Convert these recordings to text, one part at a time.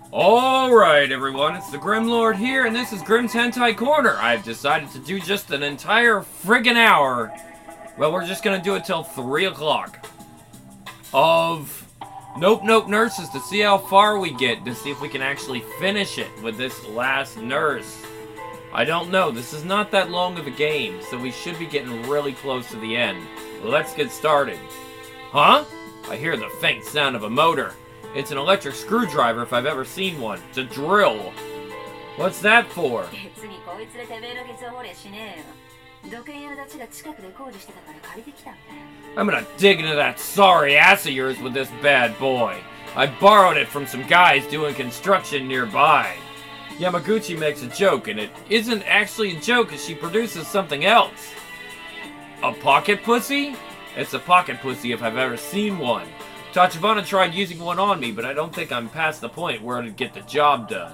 Alright everyone, it's the Grim Lord here, and this is Grim's Hentai Corner. I've decided to do just an entire friggin' hour. Well, we're just gonna do it till 3 o'clock. Of Nope Nope Nurses to see how far we get, to see if we can actually finish it with this last nurse. I don't know, this is not that long of a game, so we should be getting really close to the end. Let's get started. Huh? I hear the faint sound of a motor. It's an electric screwdriver if I've ever seen one. It's a drill. What's that for? I'm gonna dig into that sorry ass of yours with this bad boy. I borrowed it from some guys doing construction nearby. Yamaguchi makes a joke, and it isn't actually a joke as she produces something else. A pocket pussy? It's a pocket pussy if I've ever seen one. Tachibana tried using one on me, but I don't think I'm past the point where it'd get the job done.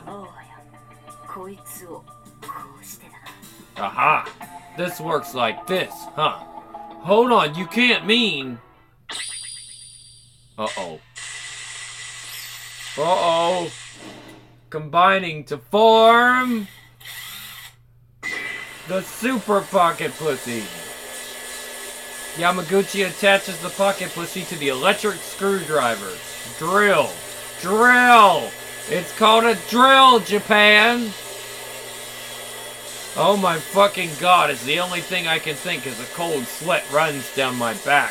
Aha! This works like this, huh? Hold on, you can't mean... Uh-oh. Uh-oh. Combining to form... the Super Pocket Pussy. Yamaguchi attaches the pocket pussy to the electric screwdriver. Drill. Drill! It's called a drill, Japan! Oh my fucking god, it's the only thing I can think as a cold sweat runs down my back.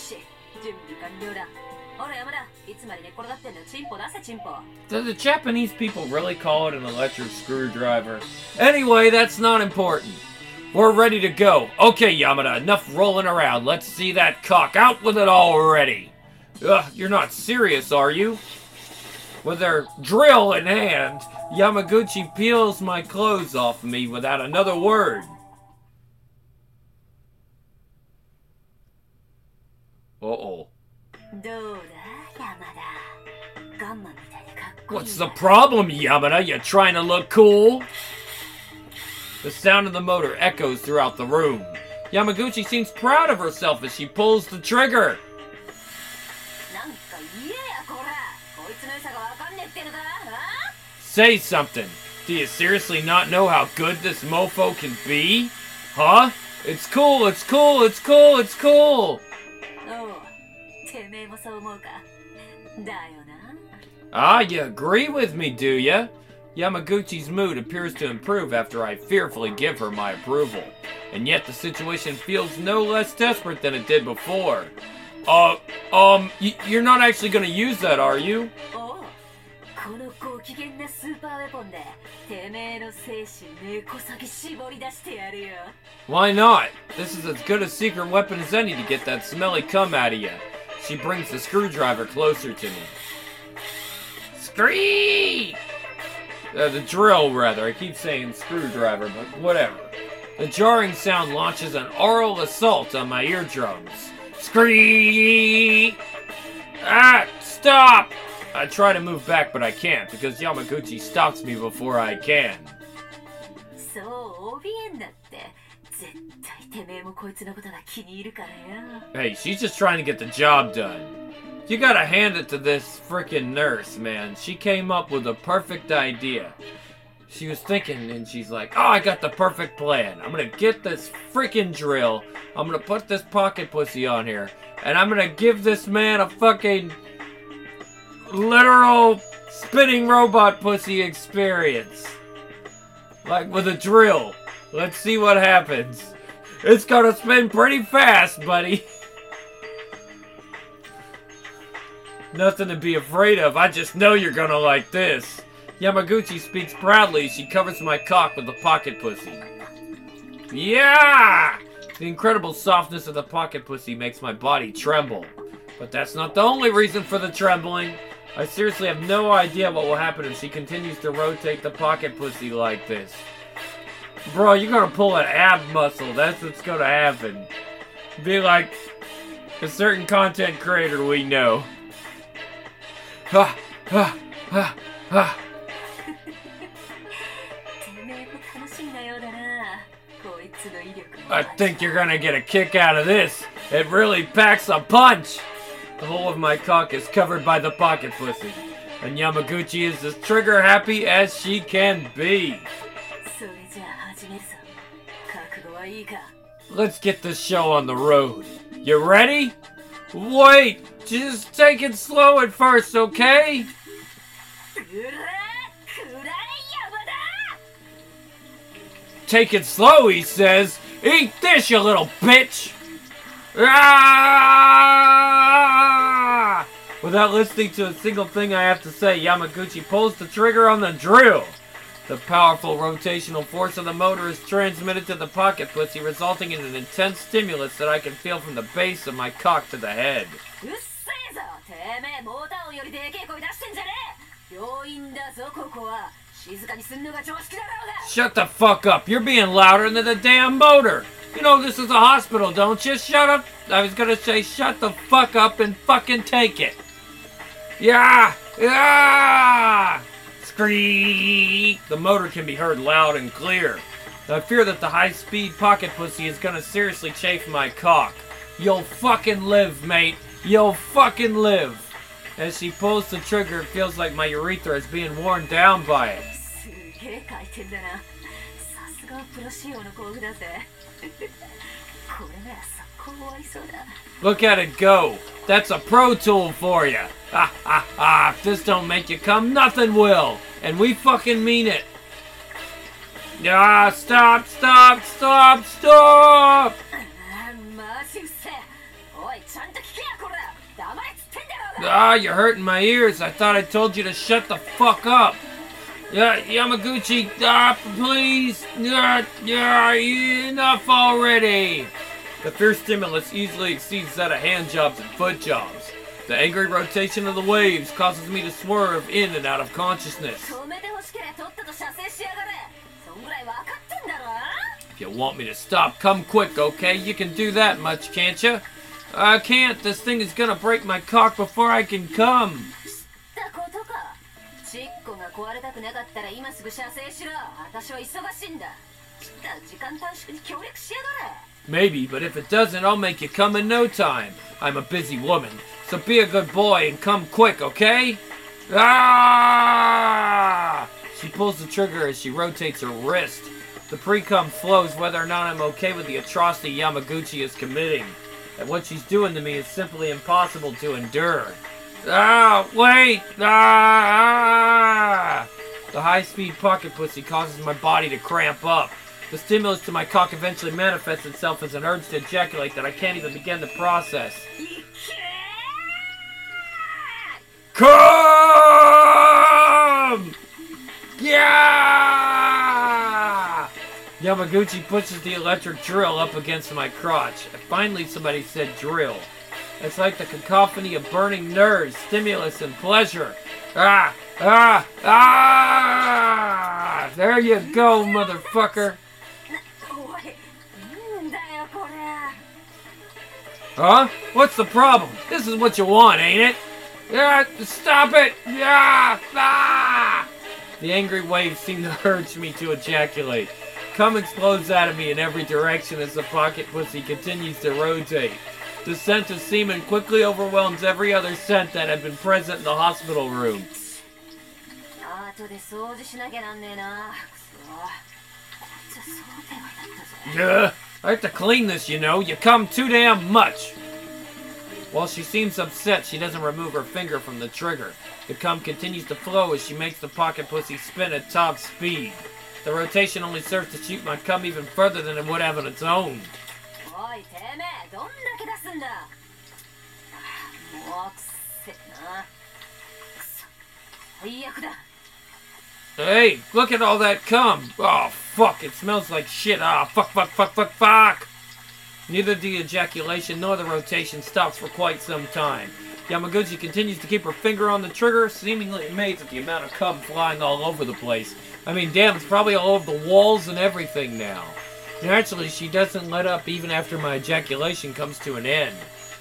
Do the Japanese people really call it an electric screwdriver? Anyway, that's not important. We're ready to go. Okay, Yamada, enough rolling around. Let's see that cock. Out with it already. Ugh, you're not serious, are you? With her drill in hand, Yamaguchi peels my clothes off me without another word. Uh-oh. What's the problem, Yamada? You trying to look cool? The sound of the motor echoes throughout the room. Yamaguchi seems proud of herself as she pulls the trigger. Say something. Do you seriously not know how good this mofo can be? Huh? It's cool, it's cool, it's cool, it's cool! Ah, you agree with me, do ya? Yamaguchi's mood appears to improve after I fearfully give her my approval. And yet the situation feels no less desperate than it did before. You're not actually gonna use that, are you? Why not? This is as good a secret weapon as any to get that smelly cum out of you. She brings the screwdriver closer to me. Scree! The drill, rather. I keep saying screwdriver, but whatever. The jarring sound launches an oral assault on my eardrums. Scree! Ah! Stop! I try to move back, but I can't, because Yamaguchi stops me before I can. Hey, she's just trying to get the job done. You gotta hand it to this frickin' nurse, man. She came up with a perfect idea. She was thinking, and she's like, oh, I got the perfect plan. I'm gonna get this frickin' drill. I'm gonna put this pocket pussy on here. And I'm gonna give this man a fucking literal spinning robot pussy experience. Like with a drill. Let's see what happens. It's gonna spin pretty fast, buddy. Nothing to be afraid of. I just know you're gonna like this. Yamaguchi speaks proudly as she covers my cock with the pocket pussy. Yeah! The incredible softness of the pocket pussy makes my body tremble. But that's not the only reason for the trembling. I seriously have no idea what will happen if she continues to rotate the pocket pussy like this. Bro, you're gonna pull an ab muscle. That's what's gonna happen. Be like a certain content creator we know. Ha! Ha! Ha! Ha! I think you're gonna get a kick out of this. It really packs a punch. The whole of my cock is covered by the pocket pussy. And Yamaguchi is as trigger happy as she can be. Let's get this show on the road. You ready? Wait, just take it slow at first, okay? Take it slow, he says. Eat this, you little bitch! Ah! Without listening to a single thing I have to say, Yamaguchi pulls the trigger on the drill. The powerful rotational force of the motor is transmitted to the pocket pussy, resulting in an intense stimulus that I can feel from the base of my cock to the head. Shut the fuck up. You're being louder than the damn motor. You know this is a hospital, don't you? Shut up. I was gonna say shut the fuck up and fucking take it. Yeah! Yeah! Screech! The motor can be heard loud and clear. I fear that the high-speed pocket pussy is gonna seriously chafe my cock. You'll fucking live, mate. You'll fucking live. As she pulls the trigger, it feels like my urethra is being worn down by it. Look at it go. That's a pro tool for you. Ha ha ha. If this don't make you come, nothing will. And we fucking mean it. Ah, stop, stop, stop, stop! Ah, you're hurting my ears. I thought I told you to shut the fuck up. Yeah, Yamaguchi, please. Yeah, enough already. The fierce stimulus easily exceeds that of hand jobs and foot jobs. The angry rotation of the waves causes me to swerve in and out of consciousness. If you want me to stop, come quick, okay? You can do that much, can't you? I can't. This thing is gonna break my cock before I can come. Maybe, but if it doesn't, I'll make you come in no time. I'm a busy woman, so be a good boy and come quick, okay? Ah! She pulls the trigger as she rotates her wrist. The pre-cum flows whether or not I'm okay with the atrocity Yamaguchi is committing. And what she's doing to me is simply impossible to endure. Ah, wait! Ah! The high-speed pocket pussy causes my body to cramp up. The stimulus to my cock eventually manifests itself as an urge to ejaculate that I can't even begin to process. Come! Yeah! Yamaguchi pushes the electric drill up against my crotch. Finally somebody said drill. It's like the cacophony of burning nerves, stimulus, and pleasure. Ah! Ah! Ah! There you go, motherfucker. Huh? What's the problem? This is what you want, ain't it? Yeah, stop it! Yeah! Ah! The angry waves seem to urge me to ejaculate. Cum explodes out of me in every direction as the pocket pussy continues to rotate. The scent of semen quickly overwhelms every other scent that had been present in the hospital room. I have to clean this, you know. You cum too damn much. While she seems upset, she doesn't remove her finger from the trigger. The cum continues to flow as she makes the pocket pussy spin at top speed. The rotation only serves to shoot my cum even further than it would have on its own. Hey, look at all that cum. Oh, fuck, it smells like shit. Ah, fuck, fuck, fuck, fuck, fuck. Neither the ejaculation nor the rotation stops for quite some time. Yamaguchi continues to keep her finger on the trigger, seemingly amazed at the amount of cum flying all over the place. I mean, damn, it's probably all over the walls and everything now. Naturally, she doesn't let up even after my ejaculation comes to an end.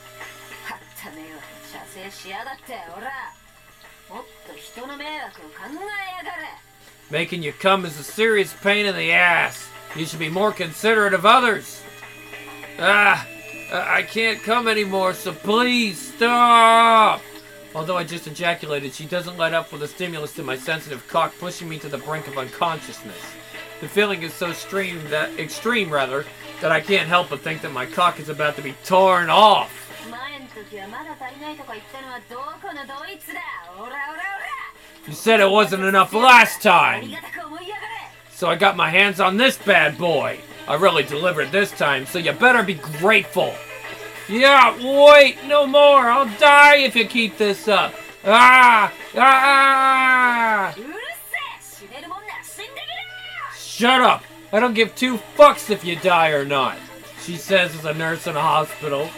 Making you cum is a serious pain in the ass. You should be more considerate of others. I can't come anymore, so please stop. Although I just ejaculated, she doesn't let up with a stimulus to my sensitive cock, pushing me to the brink of unconsciousness. The feeling is so extreme that I can't help but think that my cock is about to be torn off. You said it wasn't enough last time. So I got my hands on this bad boy. I really delivered this time, so you better be grateful. Yeah, wait, no more. I'll die if you keep this up. Ah! Ah! Shut up! I don't give two fucks if you die or not, she says as a nurse in a hospital.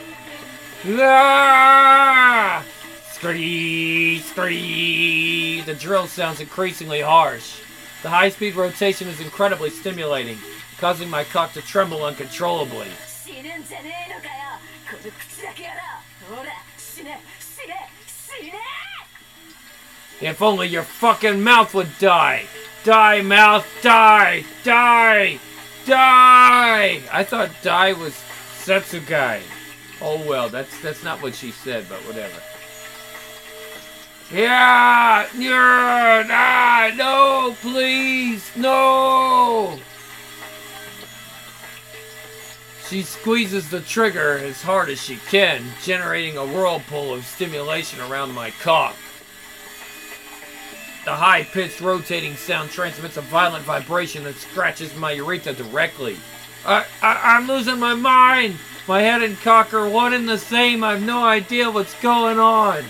Ah! Scree! Scree! The drill sounds increasingly harsh. The high-speed rotation is incredibly stimulating, causing my cock to tremble uncontrollably. If only your fucking mouth would die! Die, mouth! Die! Die! Die! I thought die was Setsugai. Oh well, that's not what she said, but whatever. Yeah! Yeah! Ah, no! Please! No! She squeezes the trigger as hard as she can, generating a whirlpool of stimulation around my cock. The high-pitched rotating sound transmits a violent vibration that scratches my urethra directly. I'm losing my mind! My head and cock are one and the same. I have no idea what's going on.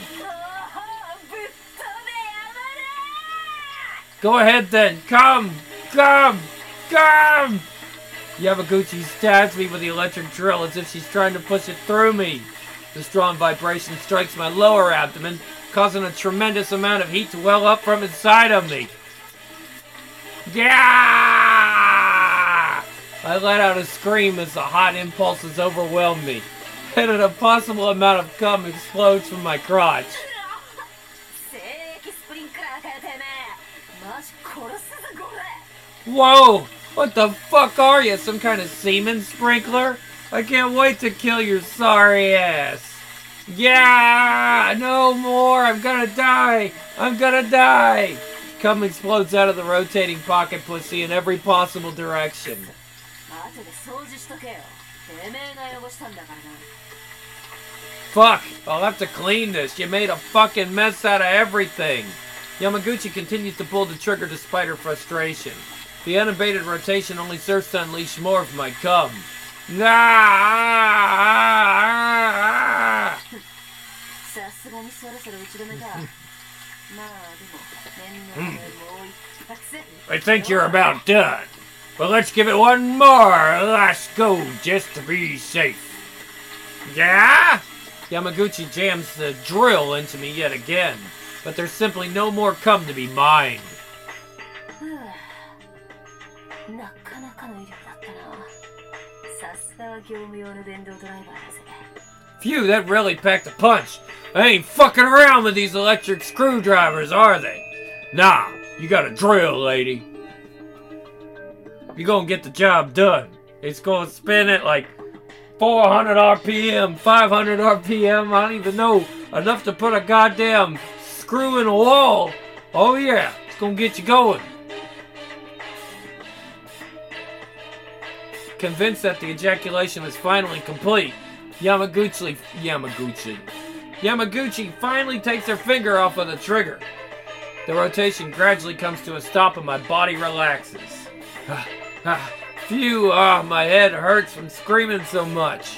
Go ahead then. Come! Come! Come! Yamaguchi stabs me with the electric drill as if she's trying to push it through me. The strong vibration strikes my lower abdomen, causing a tremendous amount of heat to well up from inside of me. Yeah! I let out a scream as the hot impulses overwhelm me, and an impossible amount of cum explodes from my crotch. Whoa! What the fuck are you? Some kind of semen sprinkler? I can't wait to kill your sorry ass. Yeah! No more! I'm gonna die! I'm gonna die! Cum explodes out of the rotating pocket pussy in every possible direction. Fuck! I'll have to clean this. You made a fucking mess out of everything. Yamaguchi continues to pull the trigger despite her frustration. The unabated rotation only serves to unleash more of my cum. I think you're about done. But let's give it one more last go just to be safe. Yeah? Yamaguchi jams the drill into me yet again. But there's simply no more cum to be mined. Phew, that really packed a punch. I ain't fucking around with these electric screwdrivers, are they? Nah, you got a drill, lady. You're gonna get the job done. It's gonna spin at like 400 RPM, 500 RPM, I don't even know. Enough to put a goddamn screw in a wall. Oh yeah, it's gonna get you going. Convinced that the ejaculation is finally complete, Yamaguchi finally takes her finger off of the trigger. The rotation gradually comes to a stop and my body relaxes. Phew, my head hurts from screaming so much.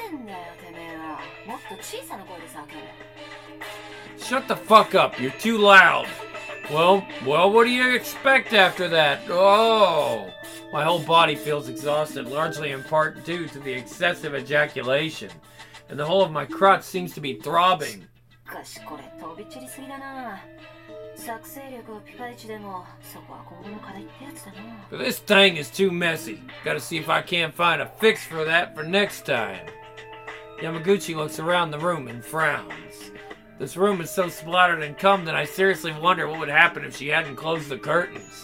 Shut the fuck up, you're too loud. Well, what do you expect after that? Oh, my whole body feels exhausted, largely in part due to the excessive ejaculation, and the whole of my crotch seems to be throbbing. This thing is too messy. Gotta see if I can't find a fix for that for next time. Yamaguchi looks around the room and frowns. This room is so splattered in cum that I seriously wonder what would happen if she hadn't closed the curtains.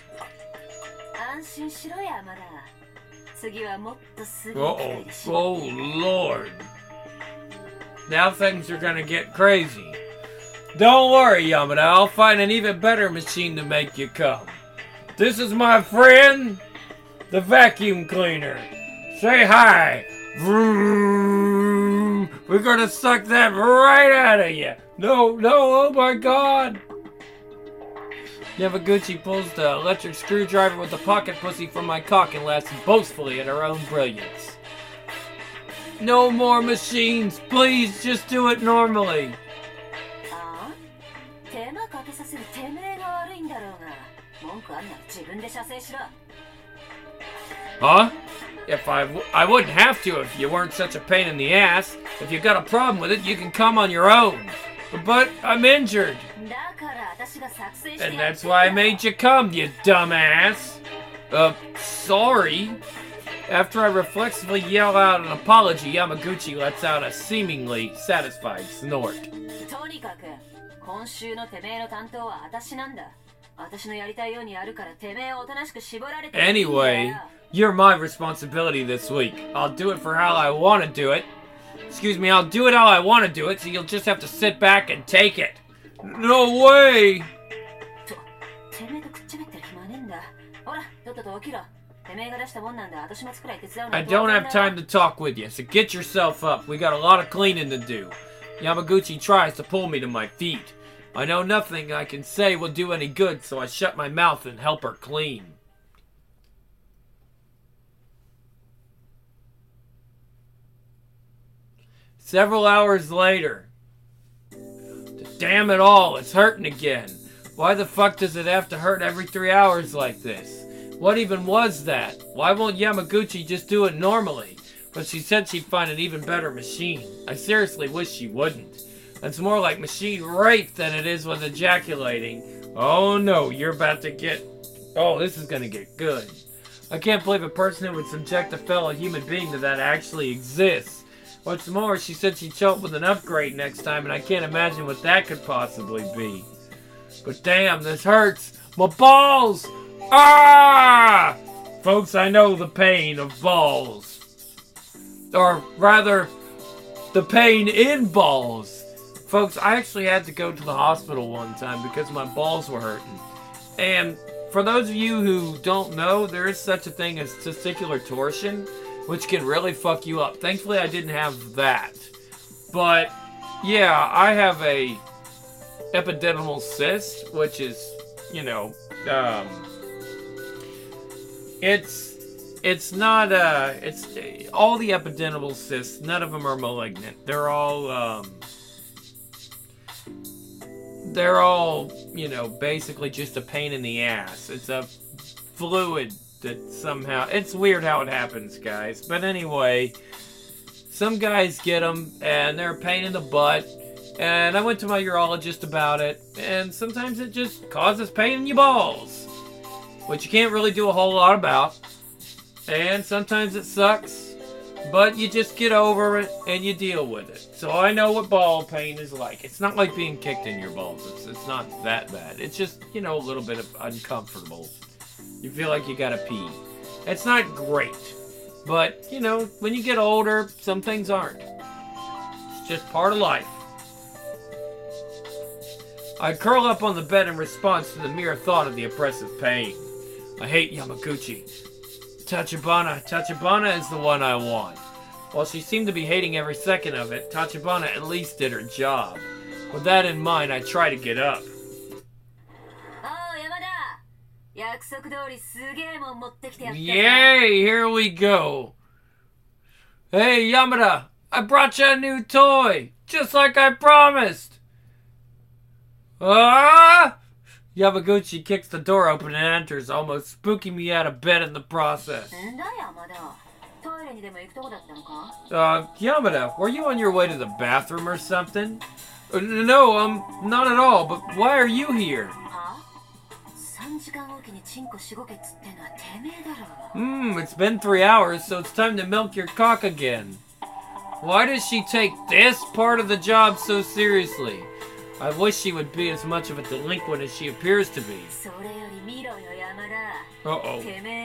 Uh-oh. Oh, Lord. Now things are gonna get crazy. Don't worry, Yamada. I'll find an even better machine to make you come. This is my friend, the vacuum cleaner. Say hi. Vroom. We're gonna suck that right out of you. No, oh my god. Yamaguchi pulls the electric screwdriver with the pocket pussy from my cock and laughs boastfully at her own brilliance. No more machines, please, just do it normally. Huh? If I wouldn't have to if you weren't such a pain in the ass. If you got a problem with it, you can come on your own. But I'm injured. And that's why I made you come, you dumbass. Sorry. After I reflexively yell out an apology, Yamaguchi lets out a seemingly satisfied snort. Anyway, you're my responsibility this week. I'll do it for how I want to do it. Excuse me, I'll do it how I want to do it, so you'll just have to sit back and take it. No way! I don't have time to talk with you, so get yourself up. We got a lot of cleaning to do. Yamaguchi tries to pull me to my feet. I know nothing I can say will do any good, so I shut my mouth and help her clean. Several hours later. Damn it all, it's hurting again. Why the fuck does it have to hurt every 3 hours like this? What even was that? Why won't Yamaguchi just do it normally? But she said she'd find an even better machine. I seriously wish she wouldn't. It's more like machine rape than it is with ejaculating. Oh no, you're about to get... Oh, this is gonna get good. I can't believe a person who would subject a fellow human being to that actually exists. What's more, she said she'd show up with an upgrade next time, and I can't imagine what that could possibly be. But damn, this hurts! My balls! Ah! Folks, I know the pain of balls. Or rather, the pain in balls. Folks, I actually had to go to the hospital one time because my balls were hurting. And for those of you who don't know, there is such a thing as testicular torsion, which can really fuck you up. Thankfully, I didn't have that. But, yeah, I have a epididymal cyst, which is, you know, it's not, it's, all the epididymal cysts, none of them are malignant. They're all, you know, basically just a pain in the ass. It's a fluid that somehow... It's weird how it happens, guys. But anyway, some guys get them, and they're a pain in the butt. And I went to my urologist about it, and sometimes it just causes pain in your balls, which you can't really do a whole lot about. And sometimes it sucks, but you just get over it, and you deal with it. So I know what ball pain is like. It's not like being kicked in your balls. It's not that bad. It's just, you know, a little bit of uncomfortable. You feel like you gotta pee. It's not great. But, you know, when you get older, some things aren't. It's just part of life. I curl up on the bed in response to the mere thought of the oppressive pain. I hate Yamaguchi. Tachibana is the one I want. While she seemed to be hating every second of it, Tachibana at least did her job. With that in mind, I try to get up. Yay, here we go. Hey, Yamada, I brought you a new toy, just like I promised. Ah! Yamaguchi kicks the door open and enters, almost spooking me out of bed in the process. Yamada, were you on your way to the bathroom or something? No, not at all, but why are you here? It's been 3 hours, so it's time to milk your cock again. Why does she take this part of the job so seriously? I wish she would be as much of a delinquent as she appears to be. Uh-oh.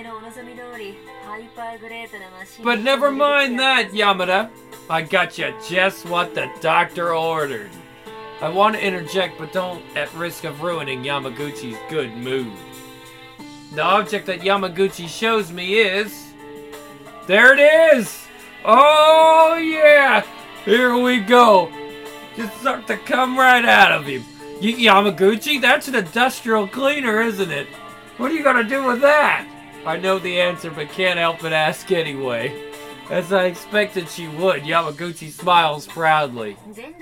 But never mind that, Yamada. I got you just what the doctor ordered. I want to interject, but don't at risk of ruining Yamaguchi's good mood. The object that Yamaguchi shows me is... There it is! Oh yeah! Here we go! Just start to come right out of him. Yamaguchi, that's an industrial cleaner, isn't it? What are you gonna do with that? I know the answer, but can't help but ask anyway. As I expected she would, Yamaguchi smiles proudly.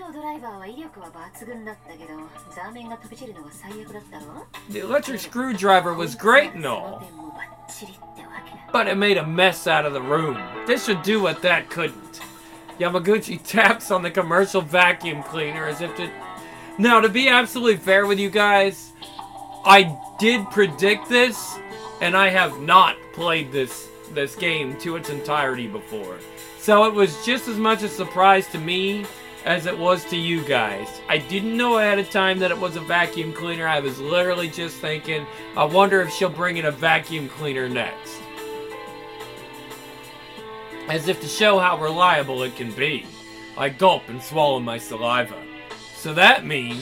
The electric screwdriver was great and all, but it made a mess out of the room. This should do what that couldn't. Yamaguchi taps on the commercial vacuum cleaner as if to... Now, to be absolutely fair with you guys, I did predict this, and I have not played this game to its entirety before. So it was just as much a surprise to me as it was to you guys. I didn't know ahead of time that it was a vacuum cleaner. I was literally just thinking, I wonder if she'll bring in a vacuum cleaner next. As if to show how reliable it can be. I gulp and swallow my saliva. So that means...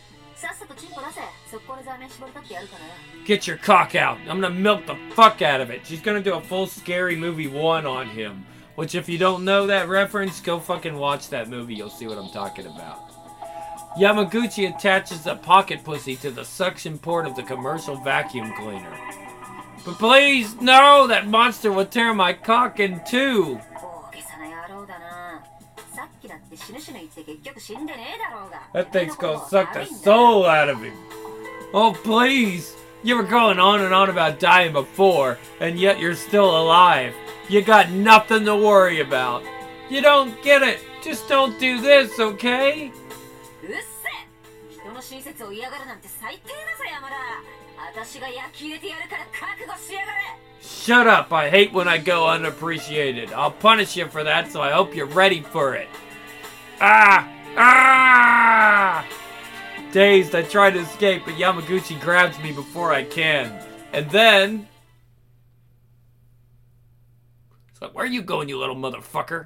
Get your cock out. I'm gonna milk the fuck out of it. She's gonna do a full Scary Movie 1 on him. Which, if you don't know that reference, go fucking watch that movie. You'll see what I'm talking about. Yamaguchi attaches a pocket pussy to the suction port of the commercial vacuum cleaner. But please, no! That monster will tear my cock in two! That thing's gonna suck the soul out of him. Oh, please! You were going on and on about dying before, and yet you're still alive. You got nothing to worry about. You don't get it. Just don't do this, okay? Shut up. I hate when I go unappreciated. I'll punish you for that, so I hope you're ready for it. Ah! Ah! Dazed, I try to escape, but Yamaguchi grabs me before I can. And then... It's like, where are you going, you little motherfucker?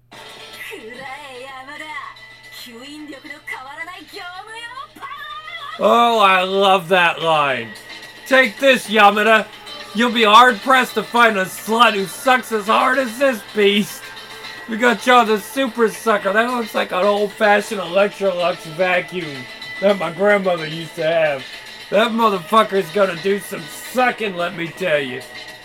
Oh, I love that line. Take this, Yamada. You'll be hard-pressed to find a slut who sucks as hard as this beast. We got y'all the super sucker. That looks like an old-fashioned Electrolux vacuum that my grandmother used to have. That motherfucker's gonna do some sucking, let me tell you.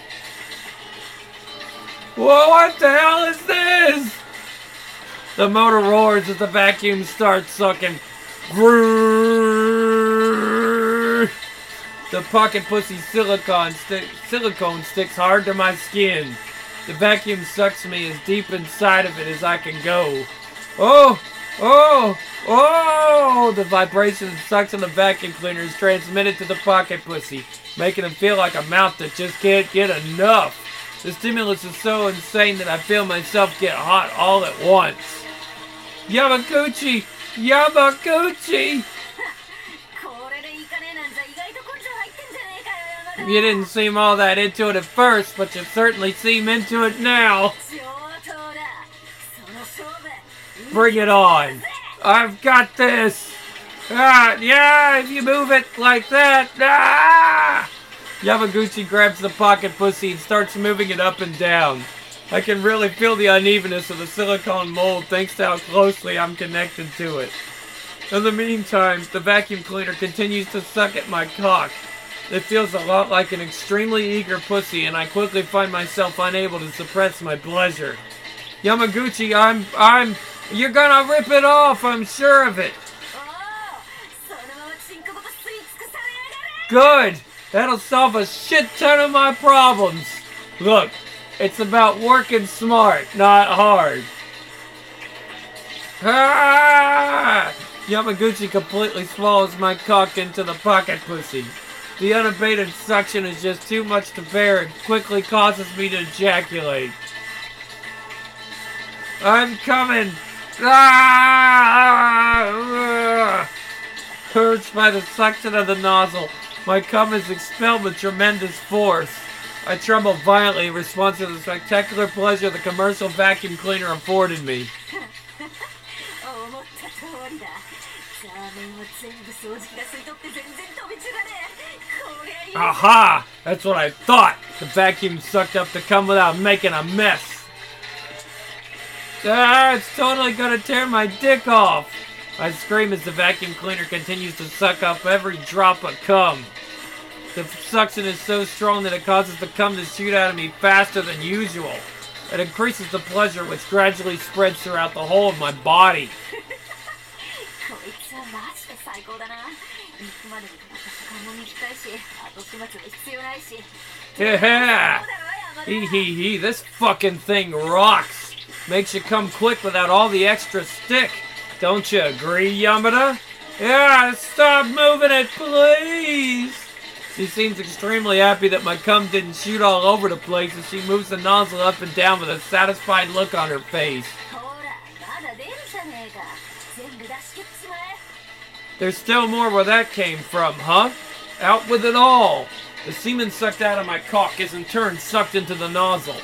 Whoa, what the hell is this? The motor roars as the vacuum starts sucking. The pocket pussy silicone sticks hard to my skin. The vacuum sucks me as deep inside of it as I can go. Oh! Oh! Oh! The vibration that sucks on the vacuum cleaner is transmitted to the pocket pussy, making him feel like a mouth that just can't get enough. The stimulus is so insane that I feel myself get hot all at once. Yamaguchi! Yamaguchi! You didn't seem all that into it at first, but you certainly seem into it now. Bring it on. I've got this. Ah, yeah, if you move it like that. Ah! Yamaguchi grabs the pocket pussy and starts moving it up and down. I can really feel the unevenness of the silicone mold thanks to how closely I'm connected to it. In the meantime, the vacuum cleaner continues to suck at my cock. It feels a lot like an extremely eager pussy, and I quickly find myself unable to suppress my pleasure. Yamaguchi, you're gonna rip it off, I'm sure of it. Good! That'll solve a shit ton of my problems. Look, it's about working smart, not hard. Ah! Yamaguchi completely swallows my cock into the pocket pussy. The unabated suction is just too much to bear and quickly causes me to ejaculate. I'm coming! Ah! Urged by the suction of the nozzle, my cum is expelled with tremendous force. I tremble violently in response to the spectacular pleasure the commercial vacuum cleaner afforded me. Aha! That's what I thought! The vacuum sucked up the cum without making a mess. Ah, it's totally gonna tear my dick off! I scream as the vacuum cleaner continues to suck up every drop of cum. The suction is so strong that it causes the cum to shoot out of me faster than usual. It increases the pleasure, which gradually spreads throughout the whole of my body. Yeah! Hee, this fucking thing rocks! Makes you come quick without all the extra stick. Don't you agree, Yamada? Yeah, stop moving it, please! She seems extremely happy that my cum didn't shoot all over the place as she moves the nozzle up and down with a satisfied look on her face. There's still more where that came from, huh? Out with it all! The semen sucked out of my cock is in turn sucked into the nozzle.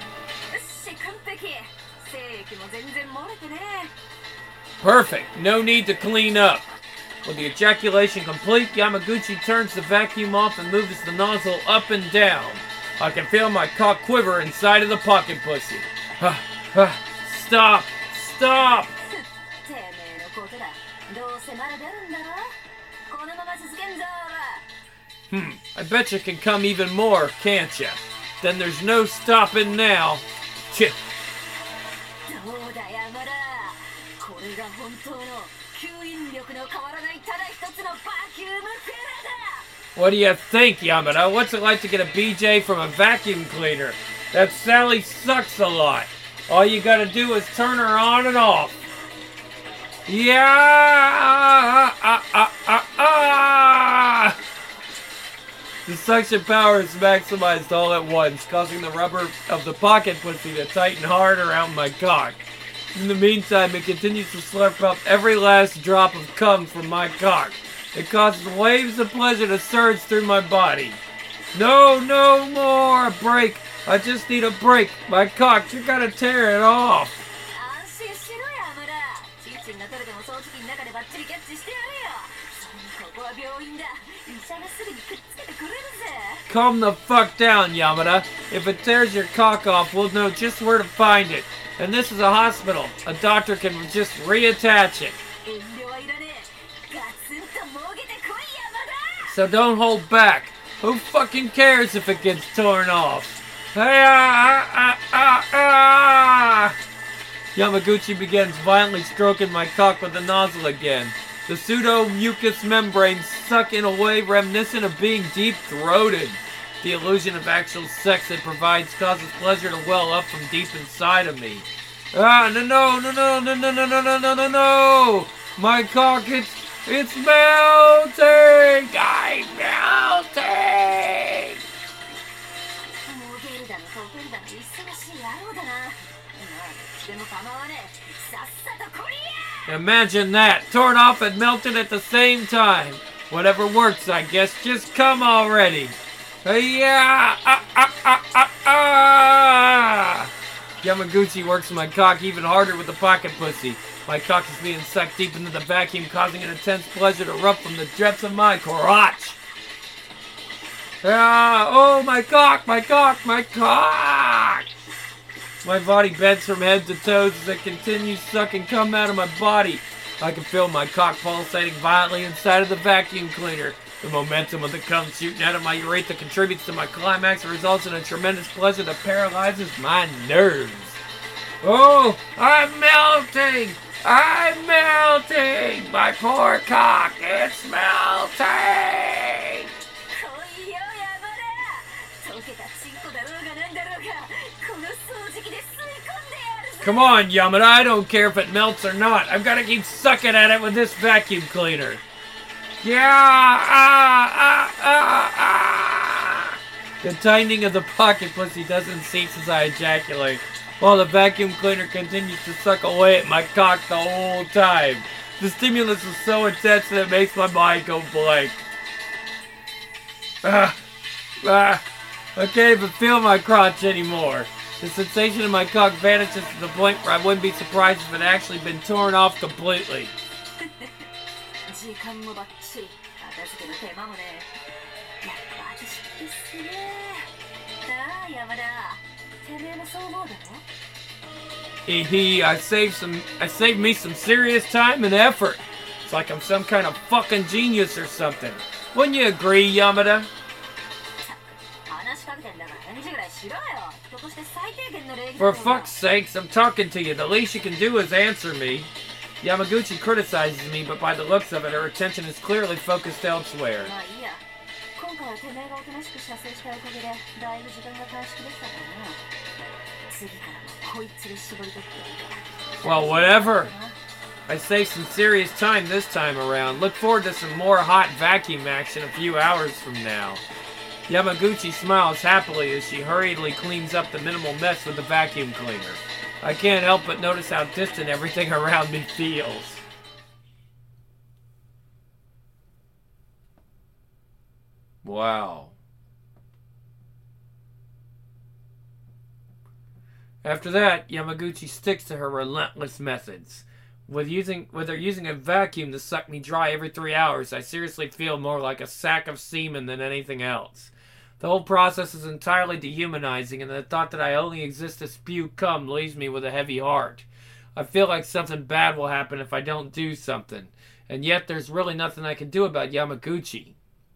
Perfect! No need to clean up. With the ejaculation complete, Yamaguchi turns the vacuum off and moves the nozzle up and down. I can feel my cock quiver inside of the pocket pussy. Stop! Stop! I bet you can come even more, can't ya? Then there's no stopping now. Chip. What do you think, Yamada? What's it like to get a BJ from a vacuum cleaner? That Sally sucks a lot. All you gotta do is turn her on and off. Yeah! The suction power is maximized all at once, causing the rubber of the pocket pussy to tighten hard around my cock. In the meantime, it continues to slurp up every last drop of cum from my cock. It causes waves of pleasure to surge through my body. No more! A break! I just need a break! My cock, you gotta tear it off! Calm the fuck down, Yamada. If it tears your cock off, we'll know just where to find it. And this is a hospital. A doctor can just reattach it. So don't hold back. Who fucking cares if it gets torn off? Yamaguchi begins violently stroking my cock with the nozzle again. The pseudo-mucous membranes suck in a way reminiscent of being deep-throated. The illusion of actual sex it provides causes pleasure to well up from deep inside of me. No! My cock, it's melting! I'm melting! Imagine that! Torn off and melted at the same time! Whatever works, I guess. Just come already! Yamaguchi works my cock even harder with the pocket pussy. My cock is being sucked deep into the vacuum, causing an intense pleasure to erupt from the depths of my crotch. Oh, my cock, my cock, my cock! My body bends from head to toes as it continues sucking cum out of my body. I can feel my cock pulsating violently inside of the vacuum cleaner. The momentum of the cum shooting out of my urethra contributes to my climax and results in a tremendous pleasure that paralyzes my nerves. Oh, I'm melting! I'm melting! My poor cock, it's melting! Come on, Yamada, I don't care if it melts or not. I've got to keep sucking at it with this vacuum cleaner. Yeah! The tightening of the pocket pussy doesn't cease as I ejaculate, while the vacuum cleaner continues to suck away at my cock the whole time. The stimulus is so intense that it makes my mind go blank. I can't even feel my crotch anymore. The sensation in my cock vanishes to the point where I wouldn't be surprised if it had actually been torn off completely. 時間もバッチリ片付けの手間もねやっぱ私ってすげえああ山田てめえもそう思うだろ I saved me some serious time and effort. It's like I'm some kind of fucking genius or something. Wouldn't you agree, Yamada? 話しかけてんだから返事ぐらいしろよ人として最低限の礼儀 For fuck's sakes, I'm talking to you. The least you can do is answer me. Yamaguchi criticizes me, but by the looks of it, her attention is clearly focused elsewhere. まあいいや今回はてめえがおとなしく射精したおかげでだいぶ時間が短縮できたからな次からもこいつで絞り取ってやる Well, whatever. I saved some serious time this time around. Look forward to some more hot vacuum action a few hours from now. Yamaguchi smiles happily as she hurriedly cleans up the minimal mess with the vacuum cleaner. I can't help but notice how distant everything around me feels. Wow. After that, Yamaguchi sticks to her relentless methods. With her using a vacuum to suck me dry every 3 hours, I seriously feel more like a sack of semen than anything else. The whole process is entirely dehumanizing, and the thought that I only exist to spew cum leaves me with a heavy heart. I feel like something bad will happen if I don't do something, and yet there's really nothing I can do about Yamaguchi.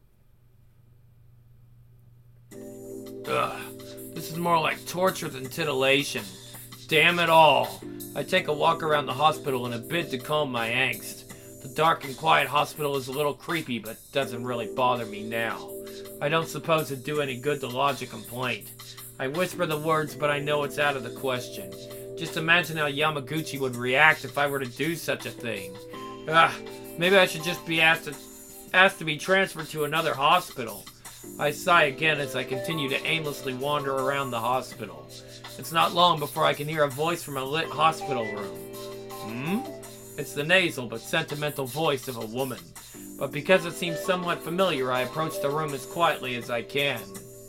Ugh, this is more like torture than titillation. Damn it all. I take a walk around the hospital in a bid to calm my angst. The dark and quiet hospital is a little creepy, but doesn't really bother me now. I don't suppose it'd do any good to lodge a complaint. I whisper the words, but I know it's out of the question. Just imagine how Yamaguchi would react if I were to do such a thing. Maybe I should just be asked to be transferred to another hospital. I sigh again as I continue to aimlessly wander around the hospital. It's not long before I can hear a voice from a lit hospital room. It's the nasal but sentimental voice of a woman. But because it seems somewhat familiar, I approach the room as quietly as I can.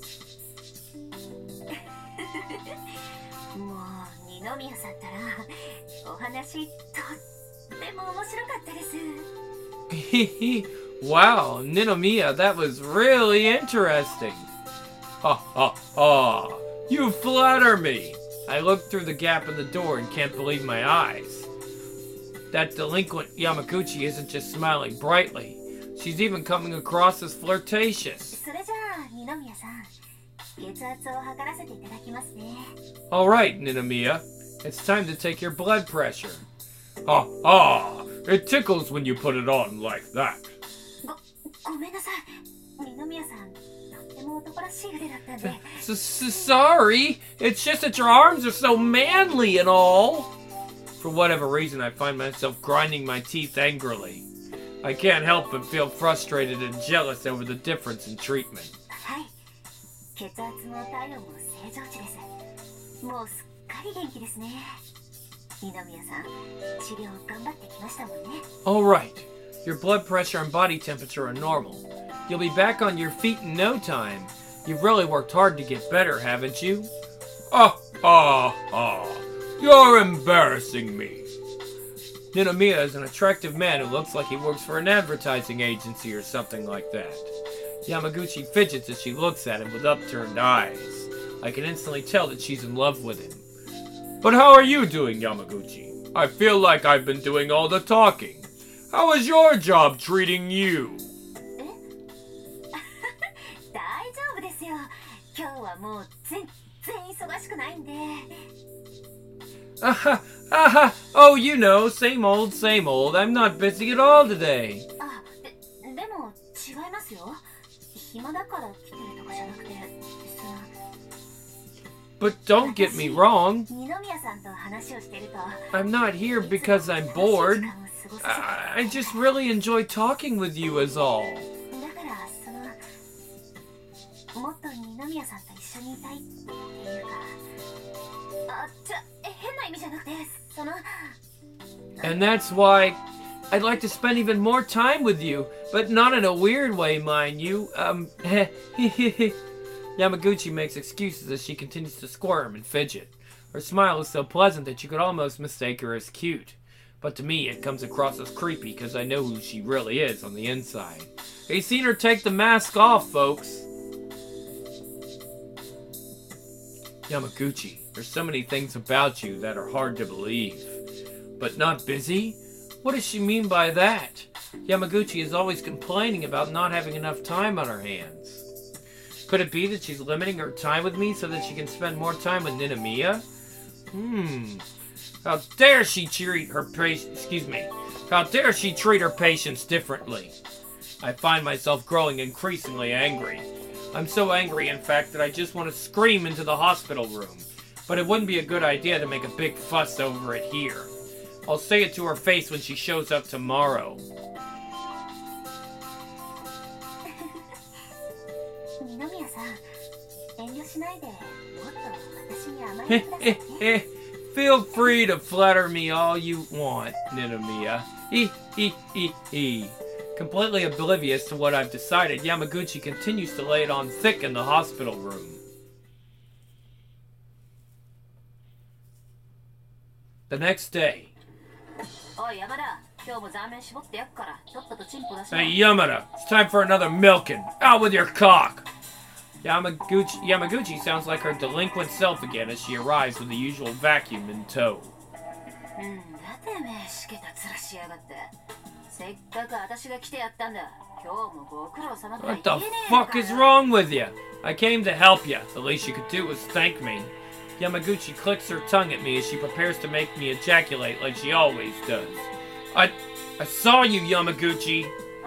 もう二宮さんったらお話とっても面白かったです Wow, Ninomiya, that was really interesting. Ha ha ha. You flatter me. I look through the gap in the door and can't believe my eyes. That delinquent Yamaguchi isn't just smiling brightly. She's even coming across as flirtatious. それじゃあ二宮さん血圧を測らせていただきますね Alright, Ninomiya. It's time to take your blood pressure. Ha ha. It tickles when you put it on like that. ごめんなさい二宮さんとっても男らしい腕だったんで Sorry. It's just that your arms are so manly and all. For whatever reason, I find myself grinding my teeth angrily. I can't help but feel frustrated and jealous over the difference in treatment. はい血圧も体温も正常値ですもうすっかり元気ですね二宮さん治療頑張ってきましたもんね Alright. Your blood pressure and body temperature are normal. You'll be back on your feet in no time. You've really worked hard to get better, haven't you? You're embarrassing me. Ninomiya is an attractive man who looks like he works for an advertising agency or something like that. Yamaguchi fidgets as she looks at him with upturned eyes. I can instantly tell that she's in love with him. But how are you doing, Yamaguchi? I feel like I've been doing all the talking. How is your job treating you? 大丈夫ですよ今日はもう全然忙しくないんで Oh, you know, same old, same old. I'm not busy at all today. あでも違いますよ暇だから来てるとかじゃなくてその But don't get me wrong. 二宮さんと話をしてると I'm not here because I'm bored. 時間を過ごす I just really enjoy talking with you is all. だからそのもっと二宮さんと一緒にいたいっていうか変な意味じゃなくてその And that's why I'd like to spend even more time with you, but not in a weird way, mind you. Yamaguchi makes excuses as she continues to squirm and fidget. Her smile is so pleasant that you could almost mistake her as cute. But to me, it comes across as creepy because I know who she really is on the inside. Have you seen her take the mask off, folks? Yamaguchi, there's so many things about you that are hard to believe. But not busy? What does she mean by that? Yamaguchi is always complaining about not having enough time on her hands. Could it be that she's limiting her time with me so that she can spend more time with Ninomiya? How dare she treat her How dare she treat her patients differently? I find myself growing increasingly angry. I'm so angry, in fact, that I just want to scream into the hospital room. But it wouldn't be a good idea to make a big fuss over it here. I'll say it to her face when she shows up tomorrow. 二宮さん、遠慮しないで、もっと私に甘えてくださいね。 Feel free to flatter me all you want, Ninomiya. Completely oblivious to what I've decided, Yamaguchi continues to lay it on thick in the hospital room. The next day. Hey, Yamada, it's time for another milking. Out with your cock! Yamaguchi sounds like her delinquent self again as she arrives with the usual vacuum in tow. What the fuck is wrong with you? I came to help you. The least you could do was thank me. Yamaguchi clicks her tongue at me as she prepares to make me ejaculate like she always does. I saw you, Yamaguchi.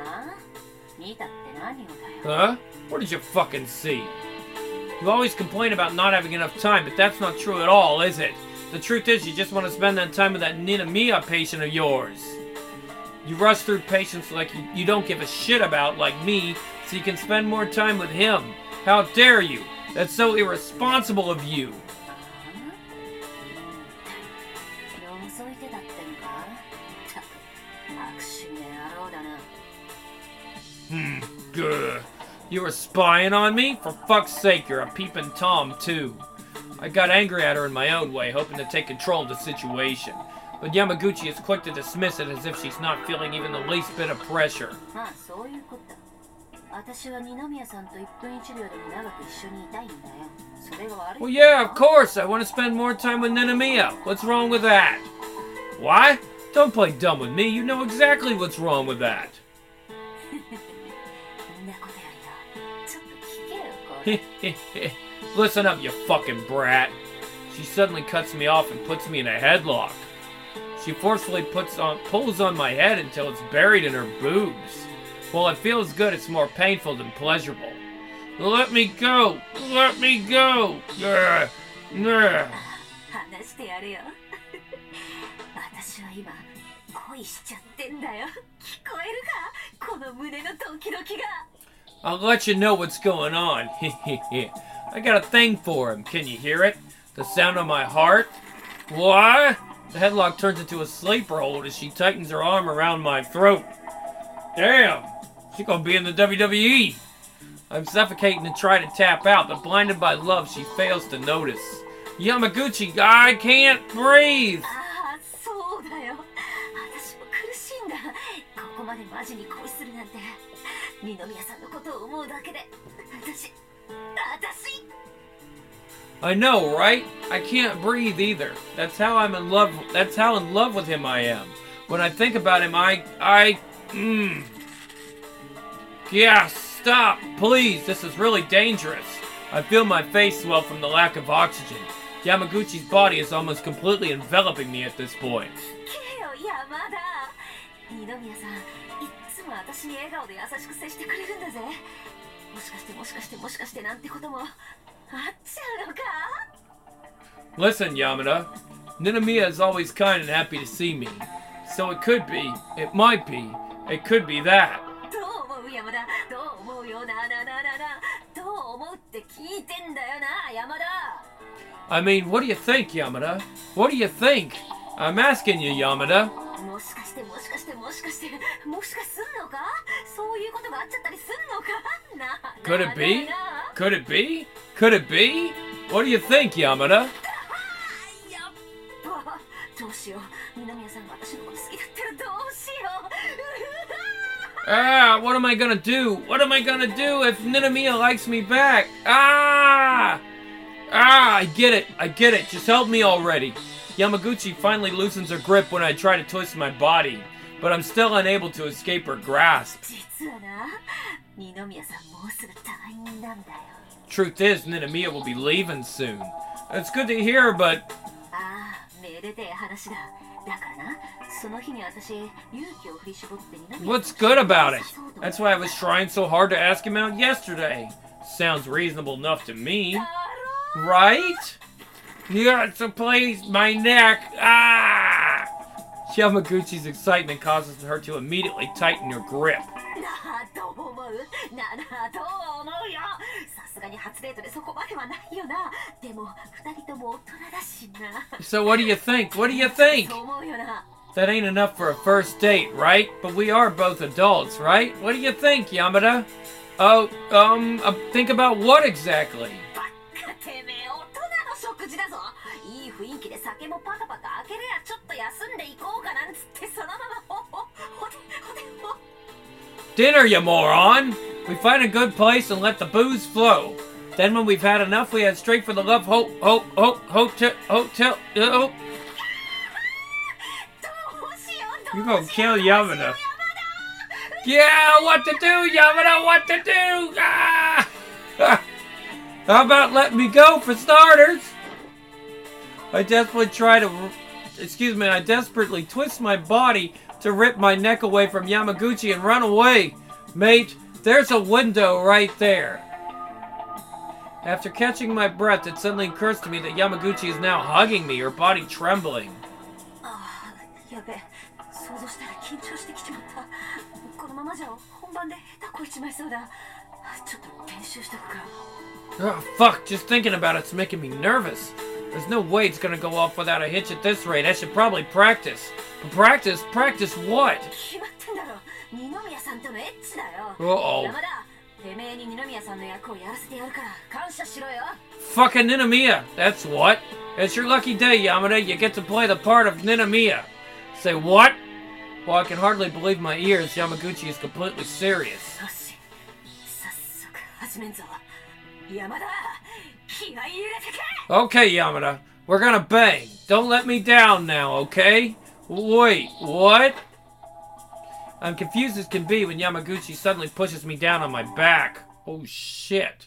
Huh? What did you fucking see? You always complain about not having enough time, but that's not true at all, is it? The truth is, you just want to spend that time with that Ninomiya patient of yours. You rush through patients like you don't give a shit about, like me, so you can spend more time with him. How dare you? That's so irresponsible of you. Gah. You were spying on me? For fuck's sake, you're a peeping Tom, too. I got angry at her in my own way, hoping to take control of the situation. But Yamaguchi is quick to dismiss it as if she's not feeling even the least bit of pressure. Well, yeah, of course. I want to spend more time with Ninomiya. What's wrong with that? What? Don't play dumb with me. You know exactly what's wrong with that. Listen up, you fucking brat. She suddenly cuts me off and puts me in a headlock. She forcefully pulls on my head until it's buried in her boobs. While it feels good, it's more painful than pleasurable. Let me go! Let me go! Grr. Grr. I'll let you know what's going on. I got a thing for him. Can you hear it? The sound of my heart? What? The headlock turns into a sleeper hold as she tightens her arm around my throat. Damn! She's gonna be in the WWE. I'm suffocating to try to tap out, but blinded by love, she fails to notice. Yamaguchi, I can't breathe! I know, right? I can't breathe either. That's how in love with him I am. When I think about him, Yeah, stop, please. This is really dangerous. I feel my face swell from the lack of oxygen. Yamaguchi's body is almost completely enveloping me at this point. Listen, Yamada. Ninomiya is always kind and happy to see me. So it could be, it might be, it could be that. I mean, what do you think, Yamada? What do you think? I'm asking you, Yamada. Could it be? Could it be? Could it be? What do you think, Yamada? Ah, what am I gonna do? What am I gonna do if Ninomiya likes me back? Ah! Ah, I get it. I get it. Just help me already. Yamaguchi finally loosens her grip when I try to twist my body, but I'm still unable to escape her grasp. 実はな、二宮さんもうすぐ退院なんだよ。 Truth is, Ninomiya will be leaving soon. It's good to hear, but... ああ、めでてえ話だ。だからな、その日に私、勇気を振り絞って二宮 What's good about it? That's why I was trying so hard to ask him out yesterday. Sounds reasonable enough to me. Right? You got to please my neck. Ah! Yamaguchi's excitement causes her to immediately tighten her grip. なあ、どう思う？なあ、どう思うよ。さすがに初デートでそこまではないよな。でも、二人とも大人だしな。 So what do you think? What do you think? そう思うよな。 That ain't enough for a first date, right? But we are both adults, right? What do you think, Yamada? Oh, think about what exactly? ばっかてめえ、大人の食事だぞ。いい雰囲気で酒もパカパカ開けるや、ちょっと休んでいこうかなんつってそのままほて。 Dinner, you moron! We find a good place and let the booze flow. Then when we've had enough, we head straight for the Love Hotel. You gonna kill Yamada. Yeah, what to do, Yamada, what to do? Ah! How about letting me go for starters? I desperately twist my body to rip my neck away from Yamaguchi and run away. Mate, there's a window right there. After catching my breath, it suddenly occurs to me that Yamaguchi is now hugging me, her body trembling. ああ、やべえ。想像したら緊張してきちまった。このままじゃ本番で下手こいちまいそうだ。ちょっと練習しとくか。 Oh, fuck, just thinking about it's making me nervous. There's no way it's gonna go off without a hitch at this rate. I should probably practice. But practice? Practice what? 決まってんだろ。二宮さんとのエッチだよ。 Uh-oh. 山田、てめえに二宮さんの役をやらせてやるから感謝しろよ。 Fucking Ninomiya, that's what. It's your lucky day, Yamada. You get to play the part of Ninomiya. Say what? Well, I can hardly believe my ears. Yamaguchi is completely serious. よし、早速始めんぞ。山田、気合い入れてけ。 Okay, Yamada. We're gonna bang. Don't let me down now, okay? Wait, what? I'm confused as can be when Yamaguchi suddenly pushes me down on my back. Oh, shit.